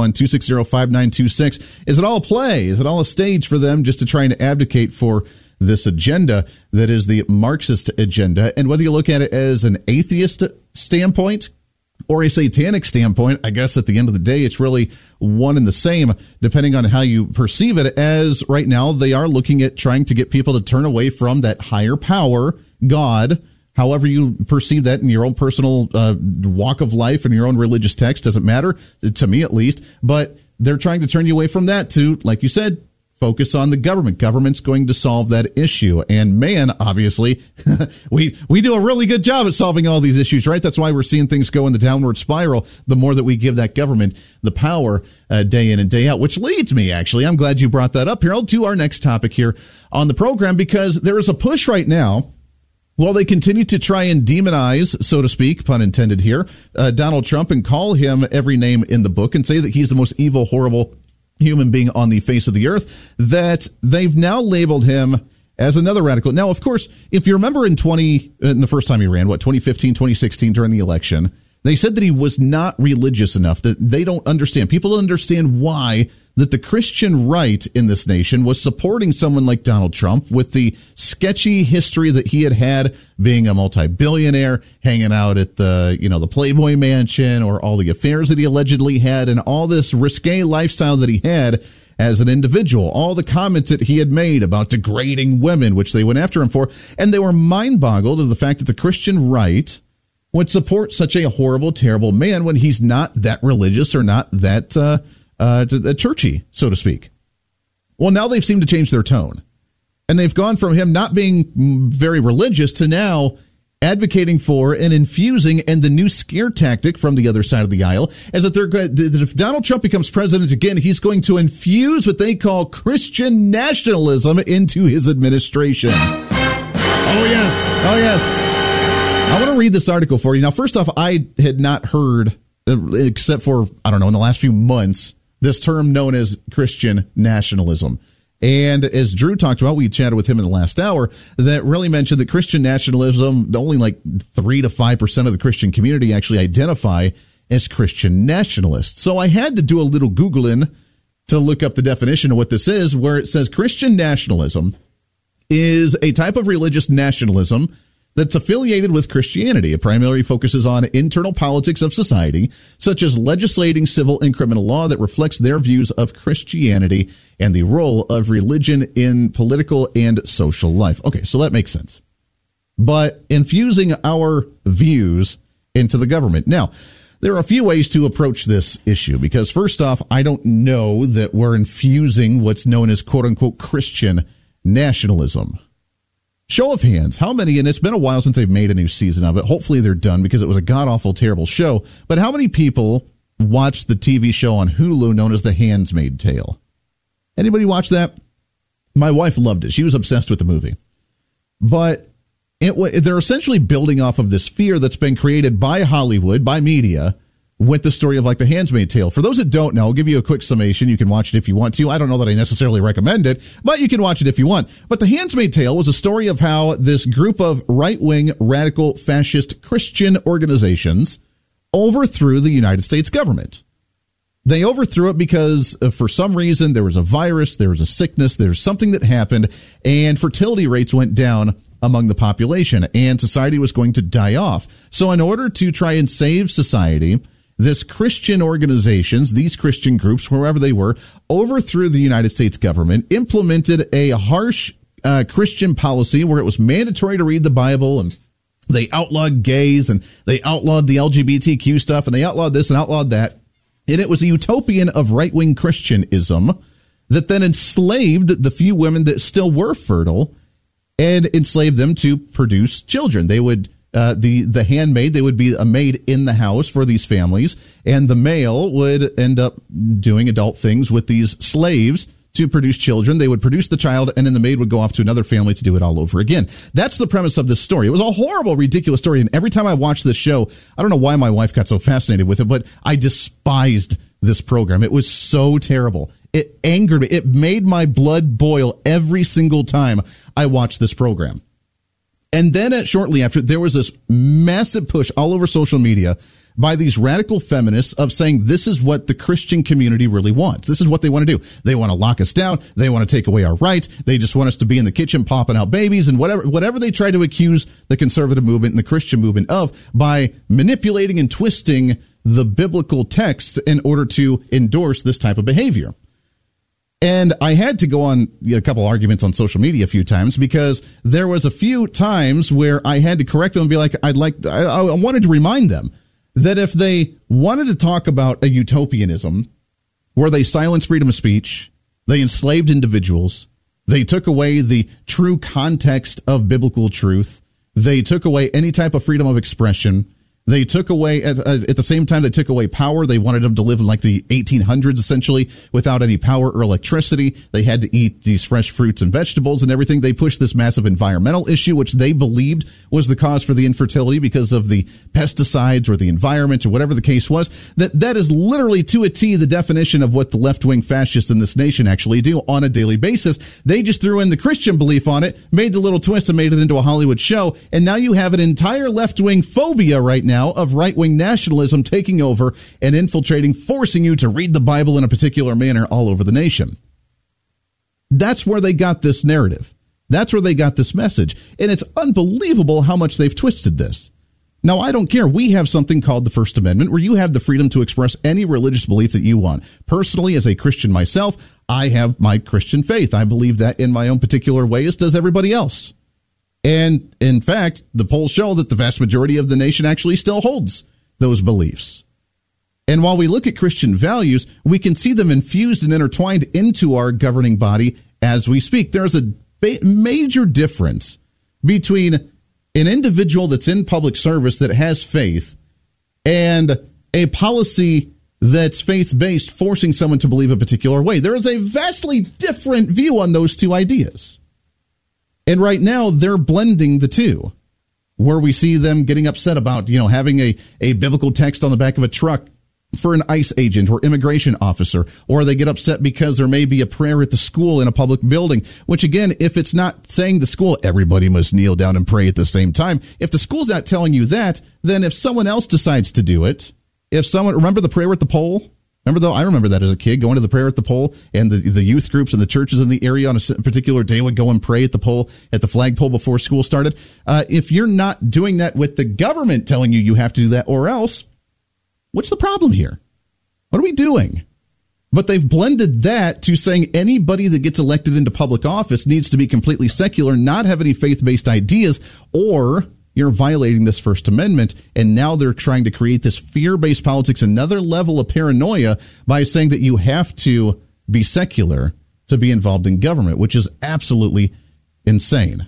901-260-5926. Is it all a play? Is it all a stage for them just to try and advocate for this agenda that is the Marxist agenda? And whether you look at it as an atheist standpoint or a satanic standpoint, I guess at the end of the day, it's really one and the same, depending on how you perceive it. As right now, they are looking at trying to get people to turn away from that higher power, God, however you perceive that in your own personal walk of life and your own religious text, doesn't matter, to me at least. But they're trying to turn you away from that to, like you said, focus on the government. Government's going to solve that issue. And man, obviously, we do a really good job at solving all these issues, right? That's why we're seeing things go in the downward spiral the more that we give that government the power day in and day out, which leads me, actually, I'm glad you brought that up, Harold, to our next topic here on the program, because there is a push right now. While they continue to try and demonize, so to speak, pun intended here, Donald Trump and call him every name in the book and say that he's the most evil, horrible human being on the face of the earth, that they've now labeled him as another radical. Now, of course, if you remember in the first time he ran, 2015, 2016, during the election, they said that he was not religious enough, that they don't understand. People don't understand why that the Christian right in this nation was supporting someone like Donald Trump with the sketchy history that he had being a multi-billionaire, hanging out at the Playboy Mansion, or all the affairs that he allegedly had, and all this risque lifestyle that he had as an individual, all the comments that he had made about degrading women, which they went after him for. And they were mind-boggled of the fact that the Christian right would support such a horrible, terrible man when he's not that religious or not that churchy, so to speak. Well, now they've seemed to change their tone. And they've gone from him not being very religious to now advocating for and infusing, and the new scare tactic from the other side of the aisle is that that if Donald Trump becomes president again, he's going to infuse what they call Christian nationalism into his administration. Oh, yes. Oh, yes. I want to read this article for you. Now, first off, I had not heard, except for, in the last few months, this term known as Christian nationalism. And as Drew talked about, we chatted with him in the last hour, that really mentioned that Christian nationalism, only like 3 to 5% of the Christian community actually identify as Christian nationalists. So I had to do a little Googling to look up the definition of what this is, where it says Christian nationalism is a type of religious nationalism that's affiliated with Christianity. It primarily focuses on internal politics of society, such as legislating civil and criminal law that reflects their views of Christianity and the role of religion in political and social life. Okay, so that makes sense. But infusing our views into the government. Now, there are a few ways to approach this issue, because first off, I don't know that we're infusing what's known as quote-unquote Christian nationalism. Show of hands, how many, and it's been a while since they've made a new season of it. Hopefully they're done, because it was a god-awful, terrible show. But how many people watched the TV show on Hulu known as The Handmaid's Tale? Anybody watch that? My wife loved it. She was obsessed with the movie. But they're essentially building off of this fear that's been created by Hollywood, by media, with the story of like The Handmaid's Tale. For those that don't know, I'll give you a quick summation. You can watch it if you want to. I don't know that I necessarily recommend it, but you can watch it if you want. But The Handmaid's Tale was a story of how this group of right-wing, radical, fascist Christian organizations overthrew the United States government. They overthrew it because for some reason there was a virus, there was a sickness, there's something that happened, and fertility rates went down among the population, and society was going to die off. So in order to try and save society, this Christian organizations, these Christian groups, wherever they were, overthrew the United States government, implemented a harsh Christian policy where it was mandatory to read the Bible, and they outlawed gays, and they outlawed the LGBTQ stuff, and they outlawed this and outlawed that. And it was a utopian of right-wing Christianism that then enslaved the few women that still were fertile and enslaved them to produce children. They would, the handmaid, they would be a maid in the house for these families, and the male would end up doing adult things with these slaves to produce children. They would produce the child, and then the maid would go off to another family to do it all over again. That's the premise of this story. It was a horrible, ridiculous story, and every time I watched this show, I don't know why my wife got so fascinated with it, but I despised this program. It was so terrible. It angered me. It made my blood boil every single time I watched this program. And then shortly after, there was this massive push all over social media by these radical feminists of saying this is what the Christian community really wants. This is what they want to do. They want to lock us down. They want to take away our rights. They just want us to be in the kitchen popping out babies and whatever they try to accuse the conservative movement and the Christian movement of by manipulating and twisting the biblical texts in order to endorse this type of behavior. And I had to go on a couple arguments on social media a few times because there was a few times where I had to correct them and be like, I wanted to remind them that if they wanted to talk about a utopianism where they silenced freedom of speech, they enslaved individuals, they took away the true context of biblical truth, they took away any type of freedom of expression, they took away, at the same time, they took away power. They wanted them to live in like the 1800s, essentially, without any power or electricity. They had to eat these fresh fruits and vegetables and everything. They pushed this massive environmental issue, which they believed was the cause for the infertility because of the pesticides or the environment or whatever the case was. That is literally to a T the definition of what the left-wing fascists in this nation actually do on a daily basis. They just threw in the Christian belief on it, made the little twist and made it into a Hollywood show, and now you have an entire left-wing phobia right now of right-wing nationalism taking over and infiltrating, forcing you to read the Bible in a particular manner all over the nation. That's where they got this narrative. That's where they got this message. And it's unbelievable how much they've twisted this. Now, I don't care. We have something called the First Amendment where you have the freedom to express any religious belief that you want. Personally, as a Christian myself, I have my Christian faith. I believe that in my own particular way, as does everybody else. And in fact, the polls show that the vast majority of the nation actually still holds those beliefs. And while we look at Christian values, we can see them infused and intertwined into our governing body as we speak. There's a major difference between an individual that's in public service that has faith and a policy that's faith-based, forcing someone to believe a particular way. There is a vastly different view on those two ideas. And right now, they're blending the two, where we see them getting upset about, having a biblical text on the back of a truck for an ICE agent or immigration officer, or they get upset because there may be a prayer at the school in a public building, which again, if it's not saying the school, everybody must kneel down and pray at the same time. If the school's not telling you that, then if someone else decides to do it, remember the prayer at the pole? I remember that as a kid, going to the prayer at the pole, and the youth groups and the churches in the area on a particular day would go and pray at the pole, at the flagpole before school started. If you're not doing that with the government telling you have to do that or else, what's the problem here? What are we doing? But they've blended that to saying anybody that gets elected into public office needs to be completely secular, not have any faith-based ideas, or you're violating this First Amendment. And now they're trying to create this fear-based politics, another level of paranoia, by saying that you have to be secular to be involved in government, which is absolutely insane.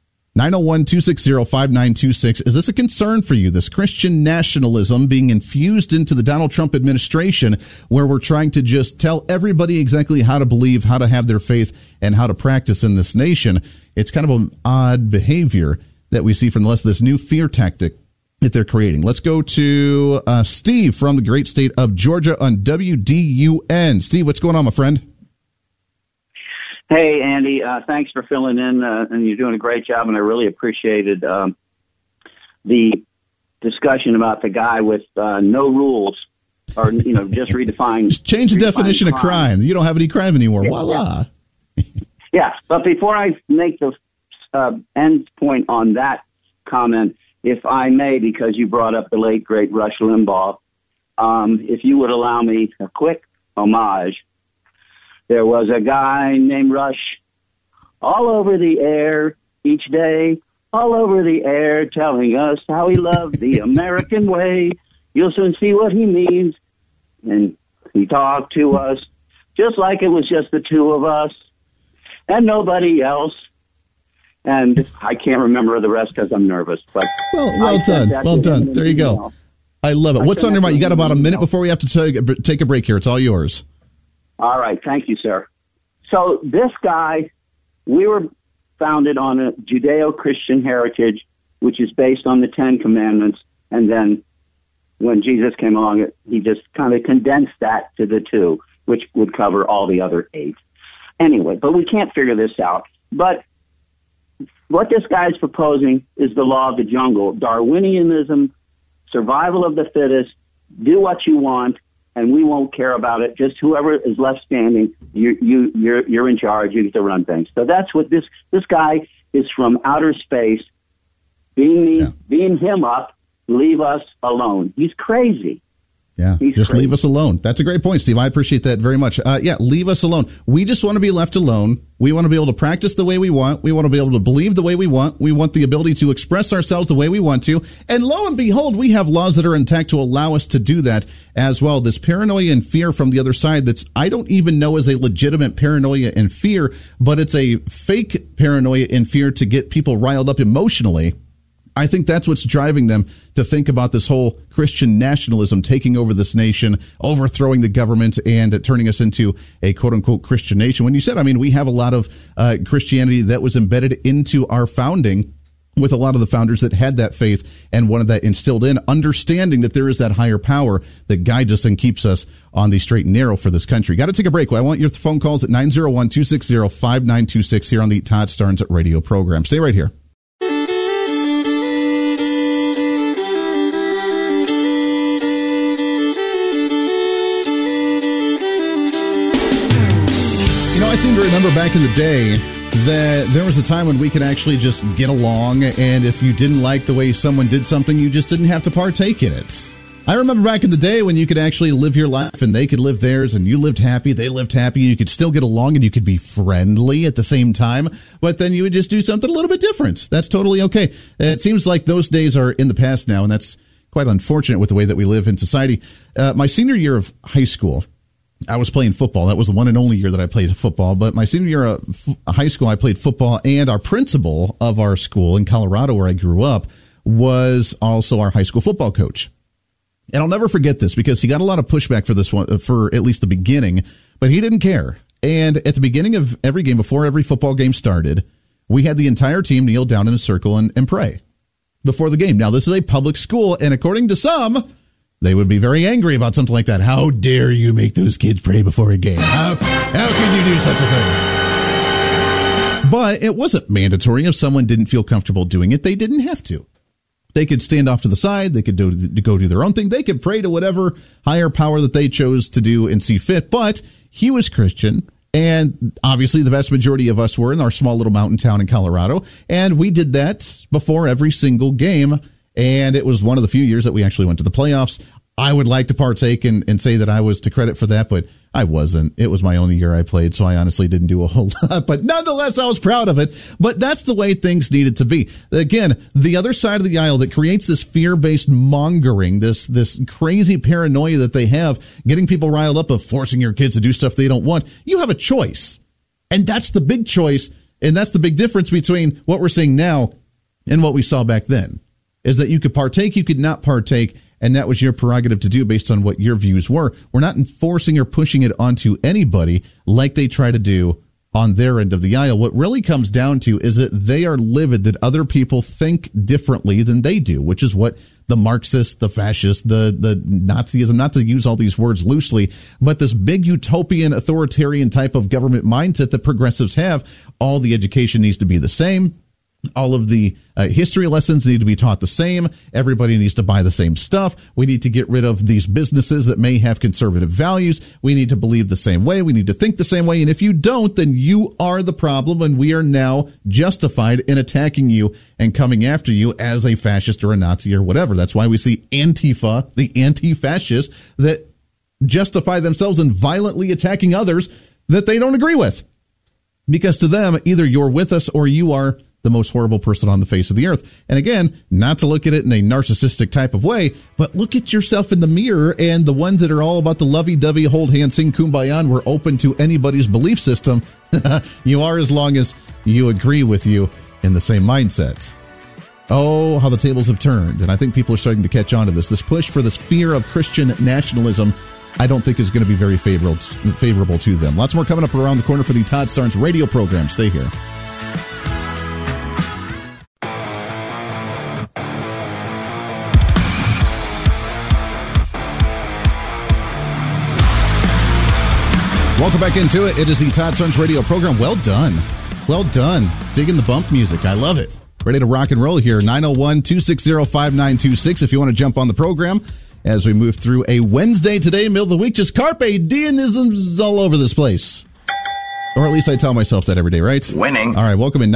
901-260-5926. Is this a concern for you, this Christian nationalism being infused into the Donald Trump administration, where we're trying to just tell everybody exactly how to believe, how to have their faith, and how to practice in this nation? It's kind of an odd behavior that we see from the rest of this new fear tactic that they're creating. Let's go to Steve from the great state of Georgia on WDUN. Steve, what's going on, my friend? Hey, Andy, thanks for filling in, and you're doing a great job, and I really appreciated the discussion about the guy with no rules, or, just redefine. Just change the definition of crime. You don't have any crime anymore. Voila. Yeah, but before I make the end point on that comment, if I may, because you brought up the late, great Rush Limbaugh, if you would allow me a quick homage. There was a guy named Rush all over the air each day, all over the air, telling us how he loved the American way. You'll soon see what he means. And he talked to us just like it was just the two of us and nobody else. And I can't remember the rest because I'm nervous. But well done. Well done. There you go. I love it. What's on your mind? You got about a minute before we have to take a break here. It's all yours. All right. Thank you, sir. So this guy, we were founded on a Judeo-Christian heritage, which is based on the Ten Commandments. And then when Jesus came along, he just kind of condensed that to the two, which would cover all the other 8. Anyway, but we can't figure this out. But what this guy's proposing is the law of the jungle, Darwinianism, survival of the fittest, do what you want, and we won't care about it. Just whoever is left standing, you're in charge. You get to run things. So that's what this guy is from outer space. Beam him up. Leave us alone. He's crazy. Yeah, just leave us alone. That's a great point, Steve. I appreciate that very much. Leave us alone. We just want to be left alone. We want to be able to practice the way we want. We want to be able to believe the way we want. We want the ability to express ourselves the way we want to. And lo and behold, we have laws that are intact to allow us to do that as well. This paranoia and fear from the other side that's, I don't even know, is a legitimate paranoia and fear, but it's a fake paranoia and fear to get people riled up emotionally. I think that's what's driving them to think about this whole Christian nationalism taking over this nation, overthrowing the government, and turning us into a quote-unquote Christian nation. When you said, we have a lot of Christianity that was embedded into our founding, with a lot of the founders that had that faith and wanted that instilled in, understanding that there is that higher power that guides us and keeps us on the straight and narrow for this country. Got to take a break. I want your phone calls at 901-260-5926 here on the Todd Starnes radio program. Stay right here. I seem to remember back in the day that there was a time when we could actually just get along, and if you didn't like the way someone did something, you just didn't have to partake in it. I remember back in the day when you could actually live your life and they could live theirs, and you lived happy, they lived happy, and you could still get along and you could be friendly at the same time, but then you would just do something a little bit different. That's totally okay. It seems like those days are in the past now, and that's quite unfortunate with the way that we live in society. My senior year of high school, I was playing football. That was the one and only year that I played football. But my senior year of high school, I played football, and our principal of our school in Colorado, where I grew up, was also our high school football coach. And I'll never forget this because he got a lot of pushback for this one, for at least the beginning, but he didn't care. And at the beginning of every game, before every football game started, we had the entire team kneel down in a circle and pray before the game. Now, this is a public school, and according to some, they would be very angry about something like that. How dare you make those kids pray before a game? How can you do such a thing? But it wasn't mandatory. If someone didn't feel comfortable doing it, they didn't have to. They could stand off to the side. They could go do their own thing. They could pray to whatever higher power that they chose to do and see fit. But he was Christian. And obviously the vast majority of us were in our small little mountain town in Colorado. And we did that before every single game. And it was one of the few years that we actually went to the playoffs. I would like to partake and say that I was to credit for that, but I wasn't. It was my only year I played, so I honestly didn't do a whole lot. But nonetheless, I was proud of it. But that's the way things needed to be. Again, the other side of the aisle that creates this fear-based mongering, this crazy paranoia that they have, getting people riled up of forcing your kids to do stuff they don't want. You have a choice. And that's the big choice, and that's the big difference between what we're seeing now and what we saw back then, is that you could partake, you could not partake, and that was your prerogative to do based on what your views were. We're not enforcing or pushing it onto anybody like they try to do on their end of the aisle. What really comes down to is that they are livid that other people think differently than they do, which is what the Marxists, the fascists, the Nazism, not to use all these words loosely, but this big utopian authoritarian type of government mindset that progressives have. All the education needs to be the same. All of the history lessons need to be taught the same. Everybody needs to buy the same stuff. We need to get rid of these businesses that may have conservative values. We need to believe the same way. We need to think the same way. And if you don't, then you are the problem. And we are now justified in attacking you and coming after you as a fascist or a Nazi or whatever. That's why we see Antifa, the anti-fascists that justify themselves in violently attacking others that they don't agree with. Because to them, either you're with us or you are the most horrible person on the face of the earth. And again, not to look at it in a narcissistic type of way, but look at yourself in the mirror, and the ones that are all about the lovey-dovey, hold hands, sing Kumbaya, and we're open to anybody's belief system. You are, as long as you agree with you in the same mindset. Oh, how the tables have turned. And I think people are starting to catch on to this. This push for this fear of Christian nationalism, I don't think is going to be very favorable to them. Lots more coming up around the corner for the Todd Starnes radio program. Stay here. Welcome back into it. It is the Todd Starnes radio program. Well done. Well done. Digging the bump music. I love it. Ready to rock and roll here. 901-260-5926 if you want to jump on the program as we move through a Wednesday today, middle of the week. Just carpe diemisms all over this place. Or at least I tell myself that every day, right? Winning. All right, welcome in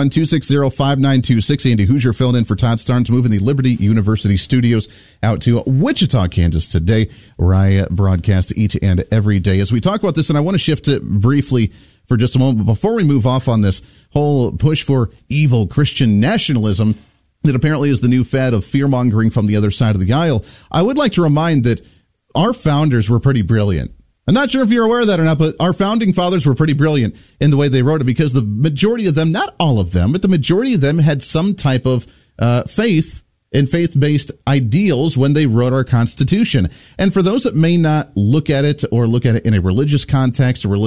901-260-5926. Andy Hoosier filling in for Todd Starnes, moving the Liberty University studios out to Wichita, Kansas today, where I broadcast each and every day. As we talk about this, and I want to shift it briefly for just a moment, but before we move off on this whole push for evil Christian nationalism that apparently is the new fad of fear-mongering from the other side of the aisle, I would like to remind that our founders were pretty brilliant. I'm not sure if you're aware of that or not, but our founding fathers were pretty brilliant in the way they wrote it, because the majority of them, not all of them, but the majority of them had some type of faith and faith-based ideals when they wrote our Constitution. And for those that may not look at it or look at it in a religious context, or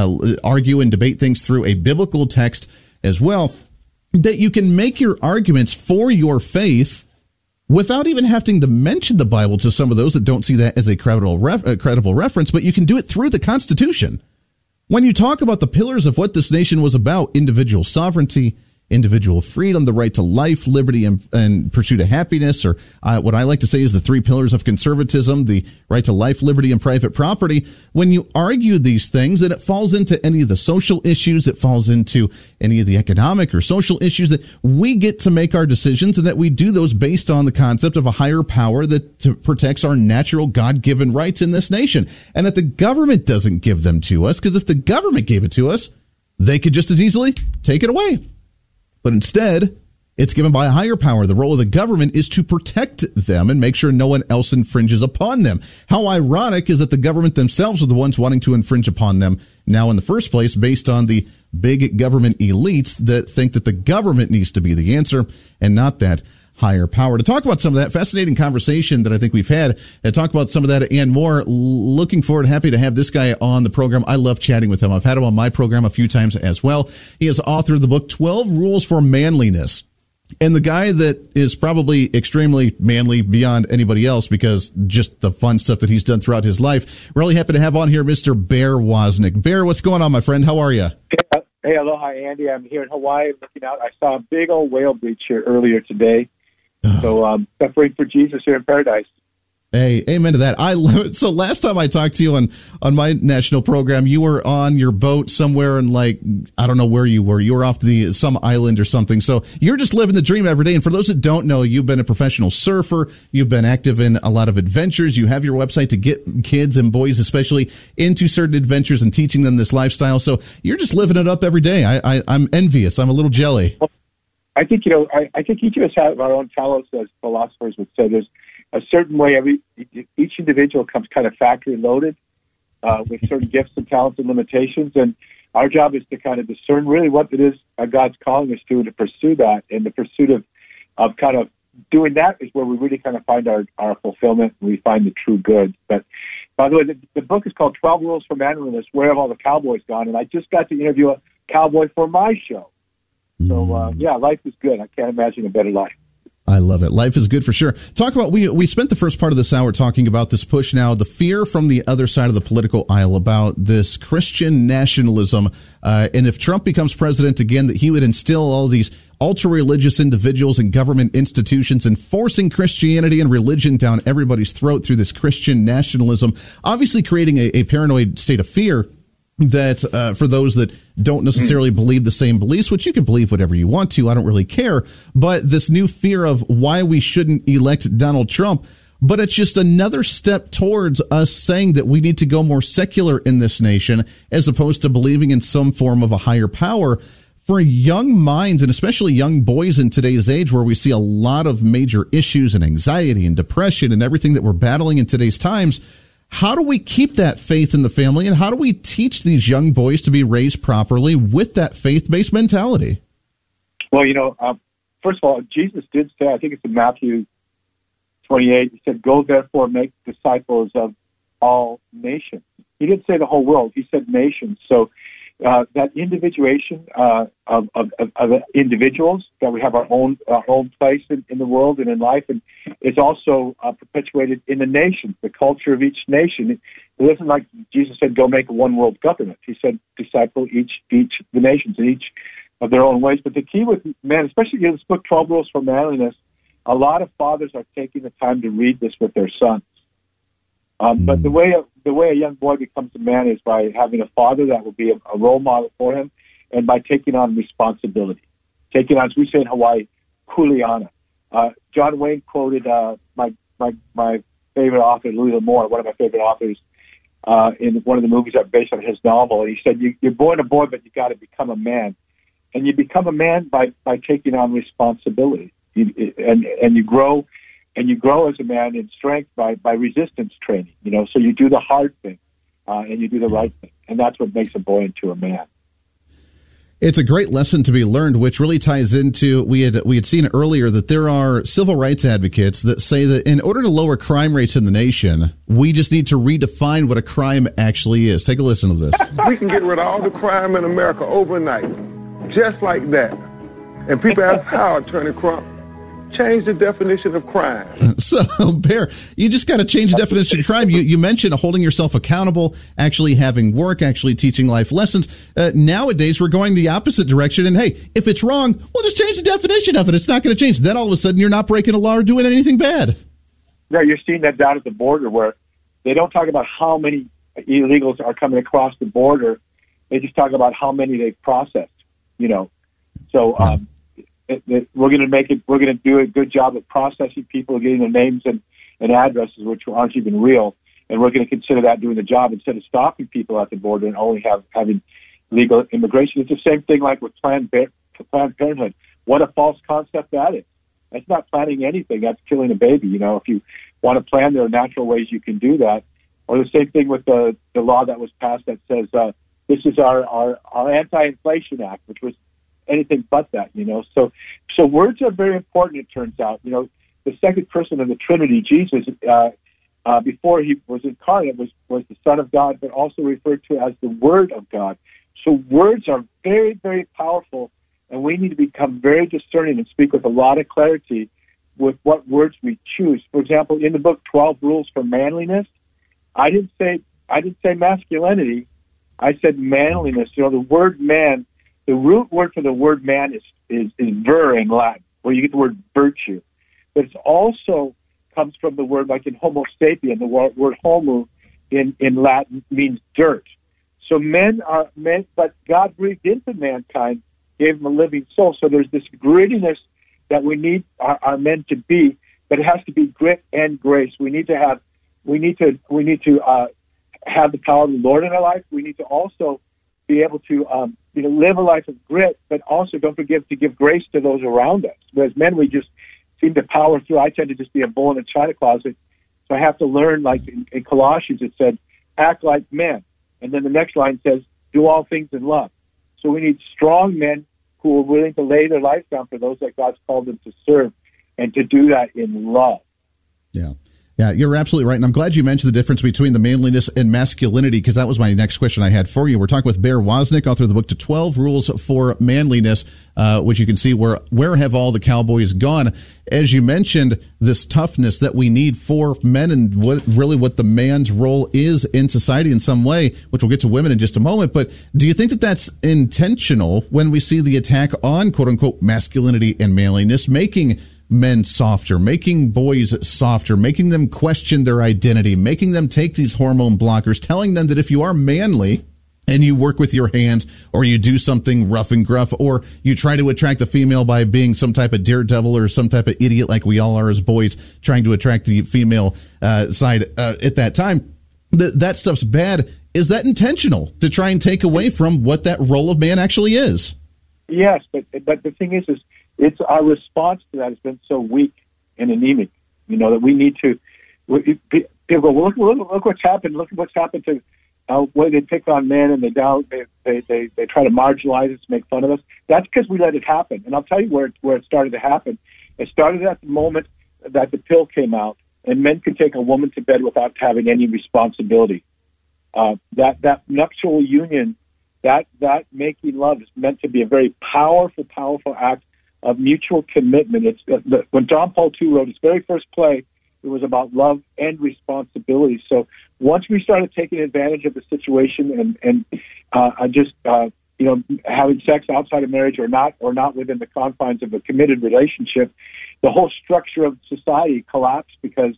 argue and debate things through a biblical text as well, that you can make your arguments for your faith without even having to mention the Bible to some of those that don't see that as a credible reference, but you can do it through the Constitution. When you talk about the pillars of what this nation was about, individual sovereignty, individual freedom, the right to life, liberty, and pursuit of happiness, or what I like to say is the three pillars of conservatism, the right to life, liberty, and private property. When you argue these things, then it falls into any of the social issues, it falls into any of the economic or social issues, that we get to make our decisions, and that we do those based on the concept of a higher power that protects our natural God-given rights in this nation, and that the government doesn't give them to us, because if the government gave it to us, they could just as easily take it away. But instead, it's given by a higher power. The role of the government is to protect them and make sure no one else infringes upon them. How ironic is that the government themselves are the ones wanting to infringe upon them now in the first place, based on the big government elites that think that the government needs to be the answer and not that higher power. To talk about some of that fascinating conversation that I think we've had, and talk about some of that and more, looking forward, happy to have this guy on the program. I love chatting with him. I've had him on my program a few times as well. He has authored the book 12 Rules for Manliness. And the guy that is probably extremely manly beyond anybody else because just the fun stuff that he's done throughout his life. Really happy to have on here Mr. Bear Wozniak. Bear, what's going on, my friend? How are you? Hey, aloha, Andy. I'm here in Hawaii looking out. I saw a big old whale breach here earlier today. So suffering for Jesus here in paradise. Hey, amen to that. I love it. So last time I talked to you on my national program, you were on your boat somewhere in I don't know where you were. You were off some island or something. So you're just living the dream every day. And for those that don't know, you've been a professional surfer. You've been active in a lot of adventures. You have your website to get kids and boys especially into certain adventures and teaching them this lifestyle. So you're just living it up every day. I'm envious. I'm a little jelly. Well, I think, I think each of us have our own talos, as philosophers would say. There's a certain way each individual comes kind of factory loaded with certain gifts and talents and limitations, and our job is to kind of discern really what it is God's calling us to pursue that. And the pursuit of kind of doing that is where we really kind of find our fulfillment and we find the true good. But by the way, the book is called 12 Rules for Manliness, Where Have All the Cowboys Gone? And I just got to interview a cowboy for my show. So, life is good. I can't imagine a better life. I love it. Life is good for sure. Talk about, we spent the first part of this hour talking about this push now, the fear from the other side of the political aisle about this Christian nationalism. And if Trump becomes president again, that he would instill all these ultra-religious individuals and government institutions enforcing Christianity and religion down everybody's throat through this Christian nationalism, obviously creating a paranoid state of fear that for those that don't necessarily believe the same beliefs, which you can believe whatever you want to, I don't really care, but this new fear of why we shouldn't elect Donald Trump, but it's just another step towards us saying that we need to go more secular in this nation as opposed to believing in some form of a higher power. For young minds, and especially young boys in today's age, where we see a lot of major issues and anxiety and depression and everything that we're battling in today's times, how do we keep that faith in the family, and how do we teach these young boys to be raised properly with that faith-based mentality? Well, first of all, Jesus did say, I think it's in Matthew 28, he said, "Go therefore make disciples of all nations." He didn't say the whole world. He said nations. So that individuation of individuals, that we have our own place in the world and in life, and it's also perpetuated in the nations, the culture of each nation. It isn't like Jesus said, "Go make a one world government." He said, "Disciple each the nations in each of their own ways." But the key with man, especially in this book, 12 Rules for Manliness, a lot of fathers are taking the time to read this with their sons. But the way a young boy becomes a man is by having a father that will be a role model for him, and by taking on responsibility. Taking on, as we say in Hawaii, kuleana. John Wayne quoted my favorite author, Louis L'Amour, one of my favorite authors, in one of the movies that are based on his novel. And he said, "You're born a boy, but you got to become a man, and you become a man by taking on responsibility, and you grow." And you grow as a man in strength by resistance training, so you do the hard thing and you do the right thing. And that's what makes a boy into a man. It's a great lesson to be learned, which really ties into, we had seen earlier that there are civil rights advocates that say that in order to lower crime rates in the nation, we just need to redefine what a crime actually is. Take a listen to this. We can get rid of all the crime in America overnight, just like that. And people ask how, Attorney Crump. Change the definition of crime. So, Bear, you just got to change the definition of crime. You mentioned holding yourself accountable, actually having work, actually teaching life lessons. Nowadays, we're going the opposite direction. And, hey, if it's wrong, we'll just change the definition of it. It's not going to change. Then all of a sudden, you're not breaking a law or doing anything bad. No, you're seeing that down at the border where they don't talk about how many illegals are coming across the border. They just talk about how many they've processed, So, we're going to do a good job of processing people, getting their names and addresses, which aren't even real. And we're going to consider that doing the job instead of stopping people at the border and only having legal immigration. It's the same thing like with Planned Parenthood. What a false concept that is. That's not planning anything. That's killing a baby. If you want to plan, there are natural ways you can do that. Or the same thing with the law that was passed that says this is our Anti-Inflation Act, which was anything but that, So words are very important, it turns out. The second person of the Trinity, Jesus, before he was incarnate, was the Son of God, but also referred to as the Word of God. So words are very, very powerful and we need to become very discerning and speak with a lot of clarity with what words we choose. For example, in the book 12 Rules for Manliness, I didn't say masculinity. I said manliness. You know, the word man, the root word for the word man is vir in Latin, where you get the word virtue. But it also comes from the word, like in Homo sapien, the word homo in Latin means dirt. So men are men, but God breathed into mankind, gave them a living soul. So there's this grittiness that we need our men to be, but it has to be grit and grace. We need to have the power of the Lord in our life. We need to also be able to live a life of grit, but also don't forget to give grace to those around us. Whereas men, we just seem to power through. I tend to just be a bull in a china closet. So I have to learn, like in Colossians, it said, act like men. And then the next line says, do all things in love. So we need strong men who are willing to lay their life down for those that God's called them to serve, and to do that in love. Yeah. Yeah, you're absolutely right. And I'm glad you mentioned the difference between the manliness and masculinity, because that was my next question I had for you. We're talking with Bear Wozniak, author of the book, 12 Rules for Manliness, which you can see Where Have All the Cowboys Gone? As you mentioned, this toughness that we need for men, and what the man's role is in society in some way, which we'll get to women in just a moment. But do you think that that's intentional when we see the attack on, quote unquote, masculinity and manliness, making men softer, making boys softer, making them question their identity, making them take these hormone blockers, telling them that if you are manly and you work with your hands, or you do something rough and gruff, or you try to attract the female by being some type of daredevil or some type of idiot like we all are as boys, trying to attract the female side at that time, that stuff's bad. Is that intentional to try and take away from what that role of man actually is? Yes, but the thing is it's our response to that has been so weak and anemic, that we need to. People go, look what's happened. Look what's happened to where they pick on men and they try to marginalize us, make fun of us. That's because we let it happen. And I'll tell you where it started to happen. It started at the moment that the pill came out, and men could take a woman to bed without having any responsibility. That nuptial union, that making love is meant to be a very powerful act of mutual commitment. It's when John Paul II wrote his very first play, it was about love and responsibility. So once we started taking advantage of the situation and having sex outside of marriage or not within the confines of a committed relationship, the whole structure of society collapsed because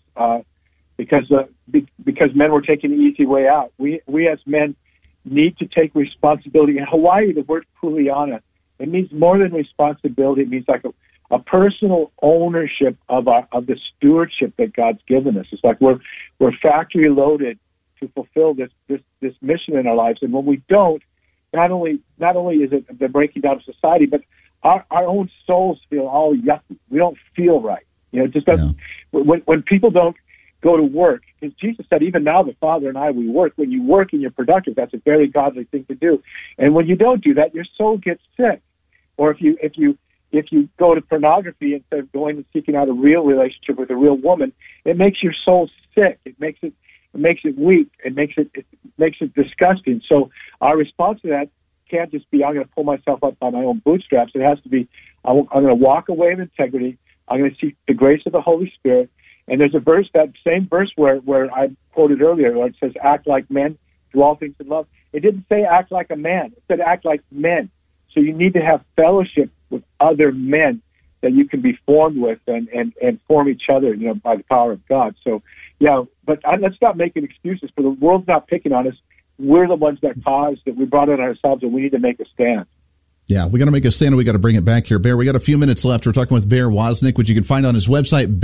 men were taking the easy way out. We as men need to take responsibility. In Hawaii, the word kuleana, it means more than responsibility. It means like a personal ownership of the stewardship that God's given us. It's like we're factory loaded to fulfill this mission in our lives. And when we don't, not only is it the breaking down of society, but our own souls feel all yucky. We don't feel right. It just doesn't. Yeah. When people don't go to work, because Jesus said, even now the Father and I, we work. When you work and you're productive, that's a very godly thing to do. And when you don't do that, your soul gets sick. Or if you go to pornography instead of going and seeking out a real relationship with a real woman, it makes your soul sick. It makes it weak. It makes it disgusting. So our response to that can't just be, I'm going to pull myself up by my own bootstraps. It has to be, I'm going to walk away with integrity. I'm going to seek the grace of the Holy Spirit. And there's a verse, that same verse where I quoted earlier, where it says, act like men, do all things in love. It didn't say act like a man. It said act like men. So you need to have fellowship with other men that you can be formed with and form each other, by the power of God. So, but let's stop making excuses, for the world's not picking on us. We're the ones that caused it. We brought it on ourselves, and we need to make a stand. Yeah, we got to make a stand, and we got to bring it back here. Bear, we got a few minutes left. We're talking with Bear Wozniak, which you can find on his website,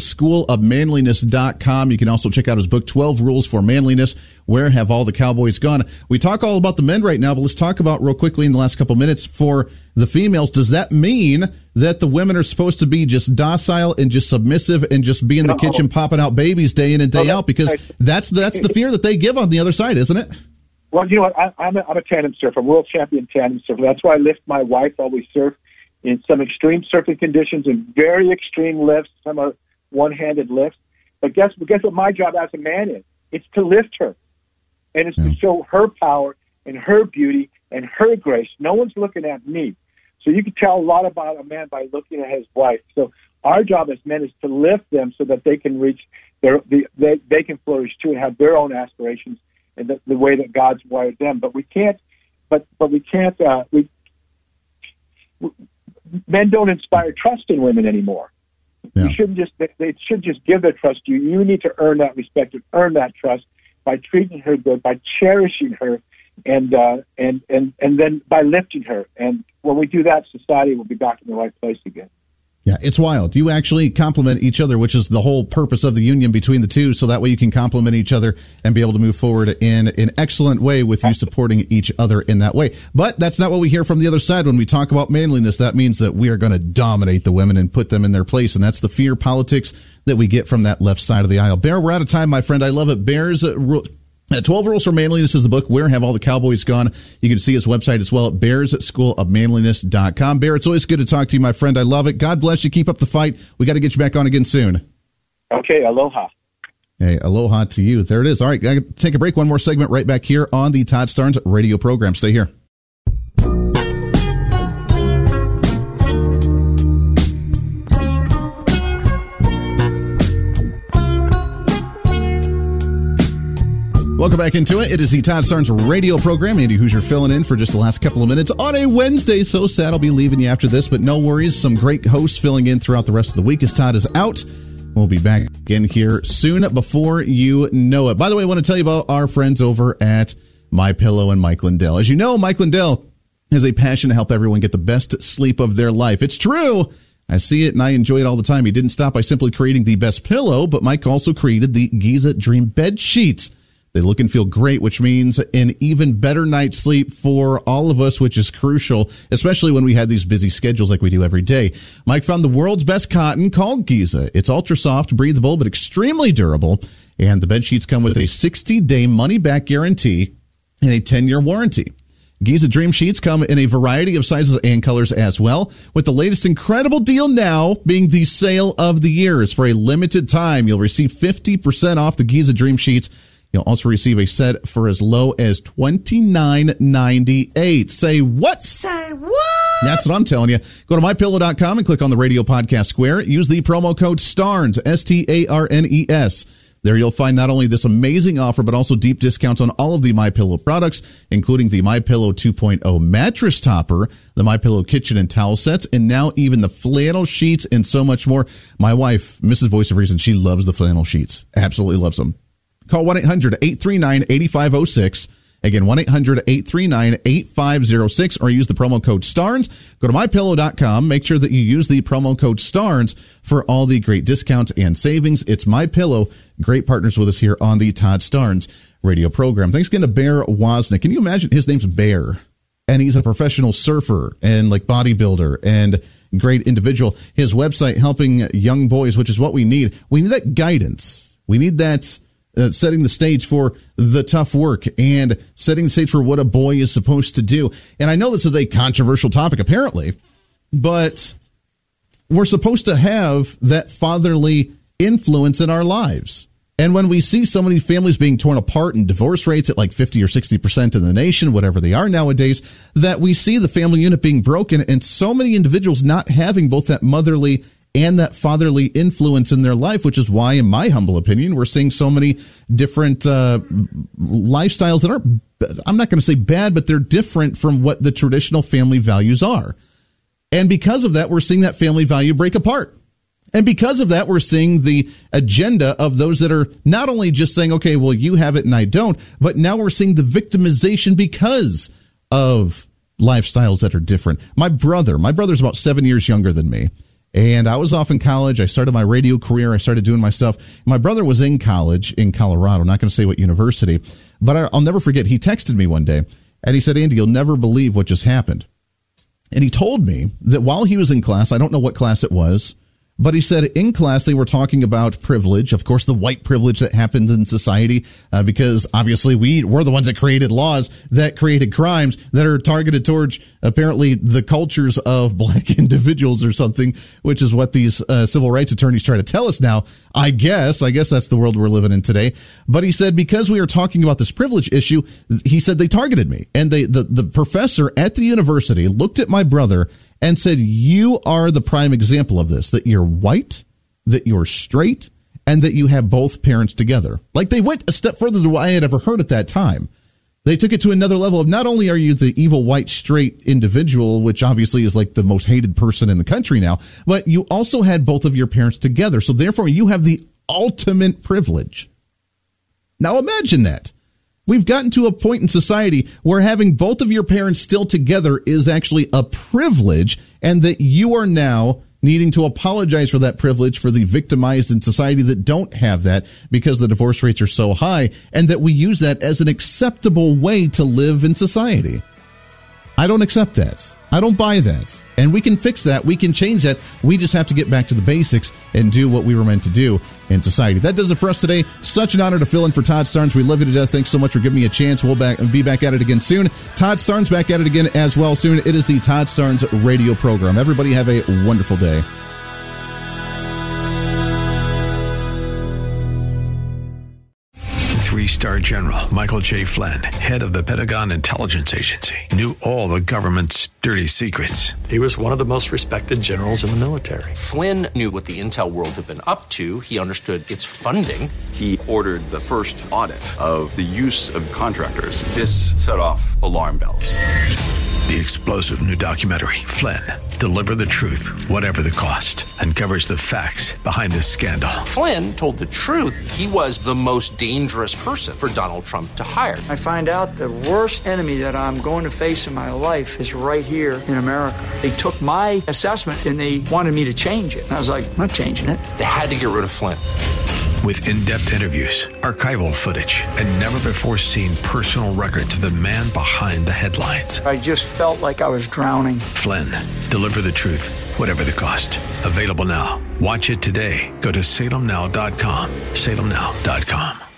bearsschoolofmanliness.com. You can also check out his book, 12 Rules for Manliness, Where Have All the Cowboys Gone? We talk all about the men right now, but let's talk about real quickly in the last couple minutes for the females. Does that mean that the women are supposed to be just docile and just submissive and just be in the kitchen popping out babies day in and day out? Because that's the fear that they give on the other side, isn't it? Well, you know what? I'm a tandem surfer. I'm a world champion tandem surfer. That's why I lift my wife while we surf in some extreme surfing conditions and very extreme lifts. Some are one-handed lifts. But guess what my job as a man is? It's to lift her. And it's to show her power and her beauty and her grace. No one's looking at me. So you can tell a lot about a man by looking at his wife. So our job as men is to lift them so that they can reach they can flourish too and have their own aspirations in the way that God's wired them. But we can't. Men don't inspire trust in women anymore. Yeah. You shouldn't just. They should just give their trust to you. You need to earn that respect and earn that trust by treating her good, by cherishing her, and then by lifting her. And when we do that, society will be back in the right place again. Yeah, it's wild. You actually complement each other, which is the whole purpose of the union between the two, so that way you can complement each other and be able to move forward in an excellent way with you supporting each other in that way. But that's not what we hear from the other side when we talk about manliness. That means that we are going to dominate the women and put them in their place, and that's the fear politics that we get from that left side of the aisle. Bear, we're out of time, my friend. I love it. Bear's 12 Rules for Manliness is the book. Where have all the cowboys gone? You can see his website as well at bearsschoolofmanliness.com. Bear, it's always good to talk to you, my friend. I love it. God bless you. Keep up the fight. We got to get you back on again soon. Okay, aloha. Hey, aloha to you. There it is. All right, got to take a break. One more segment right back here on the Todd Starnes radio program. Stay here. Welcome back into it. It is the Todd Starnes radio program. Andy Hoosier filling in for just the last couple of minutes on a Wednesday. So sad I'll be leaving you after this, but no worries. Some great hosts filling in throughout the rest of the week as Todd is out. We'll be back again here soon before you know it. By the way, I want to tell you about our friends over at MyPillow and Mike Lindell. As you know, Mike Lindell has a passion to help everyone get the best sleep of their life. It's true. I see it and I enjoy it all the time. He didn't stop by simply creating the best pillow, but Mike also created the Giza Dream Bed Sheets. They look and feel great, which means an even better night's sleep for all of us, which is crucial, especially when we have these busy schedules like we do every day. Mike found the world's best cotton called Giza. It's ultra soft, breathable, but extremely durable. And the bed sheets come with a 60-day money-back guarantee and a 10-year warranty. Giza Dream Sheets come in a variety of sizes and colors as well, with the latest incredible deal now being the sale of the year. For a limited time, you'll receive 50% off the Giza Dream Sheets. You'll also receive a set for as low as $29.98. Say what? Say what? That's what I'm telling you. Go to MyPillow.com and click on the radio podcast square. Use the promo code STARNES, STARNES. There you'll find not only this amazing offer, but also deep discounts on all of the MyPillow products, including the MyPillow 2.0 mattress topper, the MyPillow kitchen and towel sets, and now even the flannel sheets and so much more. My wife, Mrs. Voice of Reason, she loves the flannel sheets. Absolutely loves them. Call 1-800-839-8506. Again, 1-800-839-8506, or use the promo code STARNES. Go to MyPillow.com. Make sure that you use the promo code STARNES for all the great discounts and savings. It's MyPillow. Great partners with us here on the Todd Starnes radio program. Thanks again to Bear Wozniak. Can you imagine? His name's Bear, and he's a professional surfer and like bodybuilder and great individual. His website helping young boys, which is what we need. We need that guidance. We need that setting the stage for the tough work and setting the stage for what a boy is supposed to do. And I know this is a controversial topic, apparently, but we're supposed to have that fatherly influence in our lives. And when we see so many families being torn apart and divorce rates at like 50 or 60% in the nation, whatever they are nowadays, that we see the family unit being broken and so many individuals not having both that motherly and that fatherly influence in their life, which is why, in my humble opinion, we're seeing so many different lifestyles that aren't, I'm not going to say bad, but they're different from what the traditional family values are. And because of that, we're seeing that family value break apart. And because of that, we're seeing the agenda of those that are not only just saying, okay, well, you have it and I don't, but now we're seeing the victimization because of lifestyles that are different. My brother's about 7 years younger than me. And I was off in college. I started my radio career. I started doing my stuff. My brother was in college in Colorado. I'm not going to say what university, but I'll never forget. He texted me one day and he said, Andy, you'll never believe what just happened. And he told me that while he was in class, I don't know what class it was, but he said in class they were talking about privilege, of course, the white privilege that happens in society, because obviously we're the ones that created laws that created crimes that are targeted towards apparently the cultures of black individuals or something, which is what these civil rights attorneys try to tell us now. I guess that's the world we're living in today. But he said because we are talking about this privilege issue, he said they targeted me, and the professor at the university looked at my brother and said, you are the prime example of this, that you're white, that you're straight, and that you have both parents together. Like, they went a step further than what I had ever heard at that time. They took it to another level of not only are you the evil, white, straight individual, which obviously is like the most hated person in the country now, but you also had both of your parents together. So therefore, you have the ultimate privilege. Now imagine that. We've gotten to a point in society where having both of your parents still together is actually a privilege, and that you are now needing to apologize for that privilege for the victimized in society that don't have that because the divorce rates are so high, and that we use that as an acceptable way to live in society. I don't accept that. I don't buy that. And we can fix that. We can change that. We just have to get back to the basics and do what we were meant to do in society. That does it for us today. Such an honor to fill in for Todd Starnes. We love you to death. Thanks so much for giving me a chance. We'll be back at it again soon. Todd Starnes back at it again as well soon. It is the Todd Starnes radio program. Everybody have a wonderful day. Three-star General Michael J. Flynn, head of the Pentagon Intelligence Agency, knew all the government's dirty secrets. He was one of the most respected generals in the military. Flynn knew what the intel world had been up to. He understood its funding. He ordered the first audit of the use of contractors. This set off alarm bells. The explosive new documentary, Flynn, Deliver the Truth, Whatever the Cost, uncovers the facts behind this scandal. Flynn told the truth. He was the most dangerous person for Donald Trump to hire. I find out the worst enemy that I'm going to face in my life is right here in America. They took my assessment and they wanted me to change it. And I was like, I'm not changing it. They had to get rid of Flynn. With in-depth interviews, archival footage, and never-before-seen personal records of the man behind the headlines. I just felt like I was drowning. Flynn, Deliver the Truth, Whatever the Cost. Available now. Watch it today. Go to salemnow.com. salemnow.com.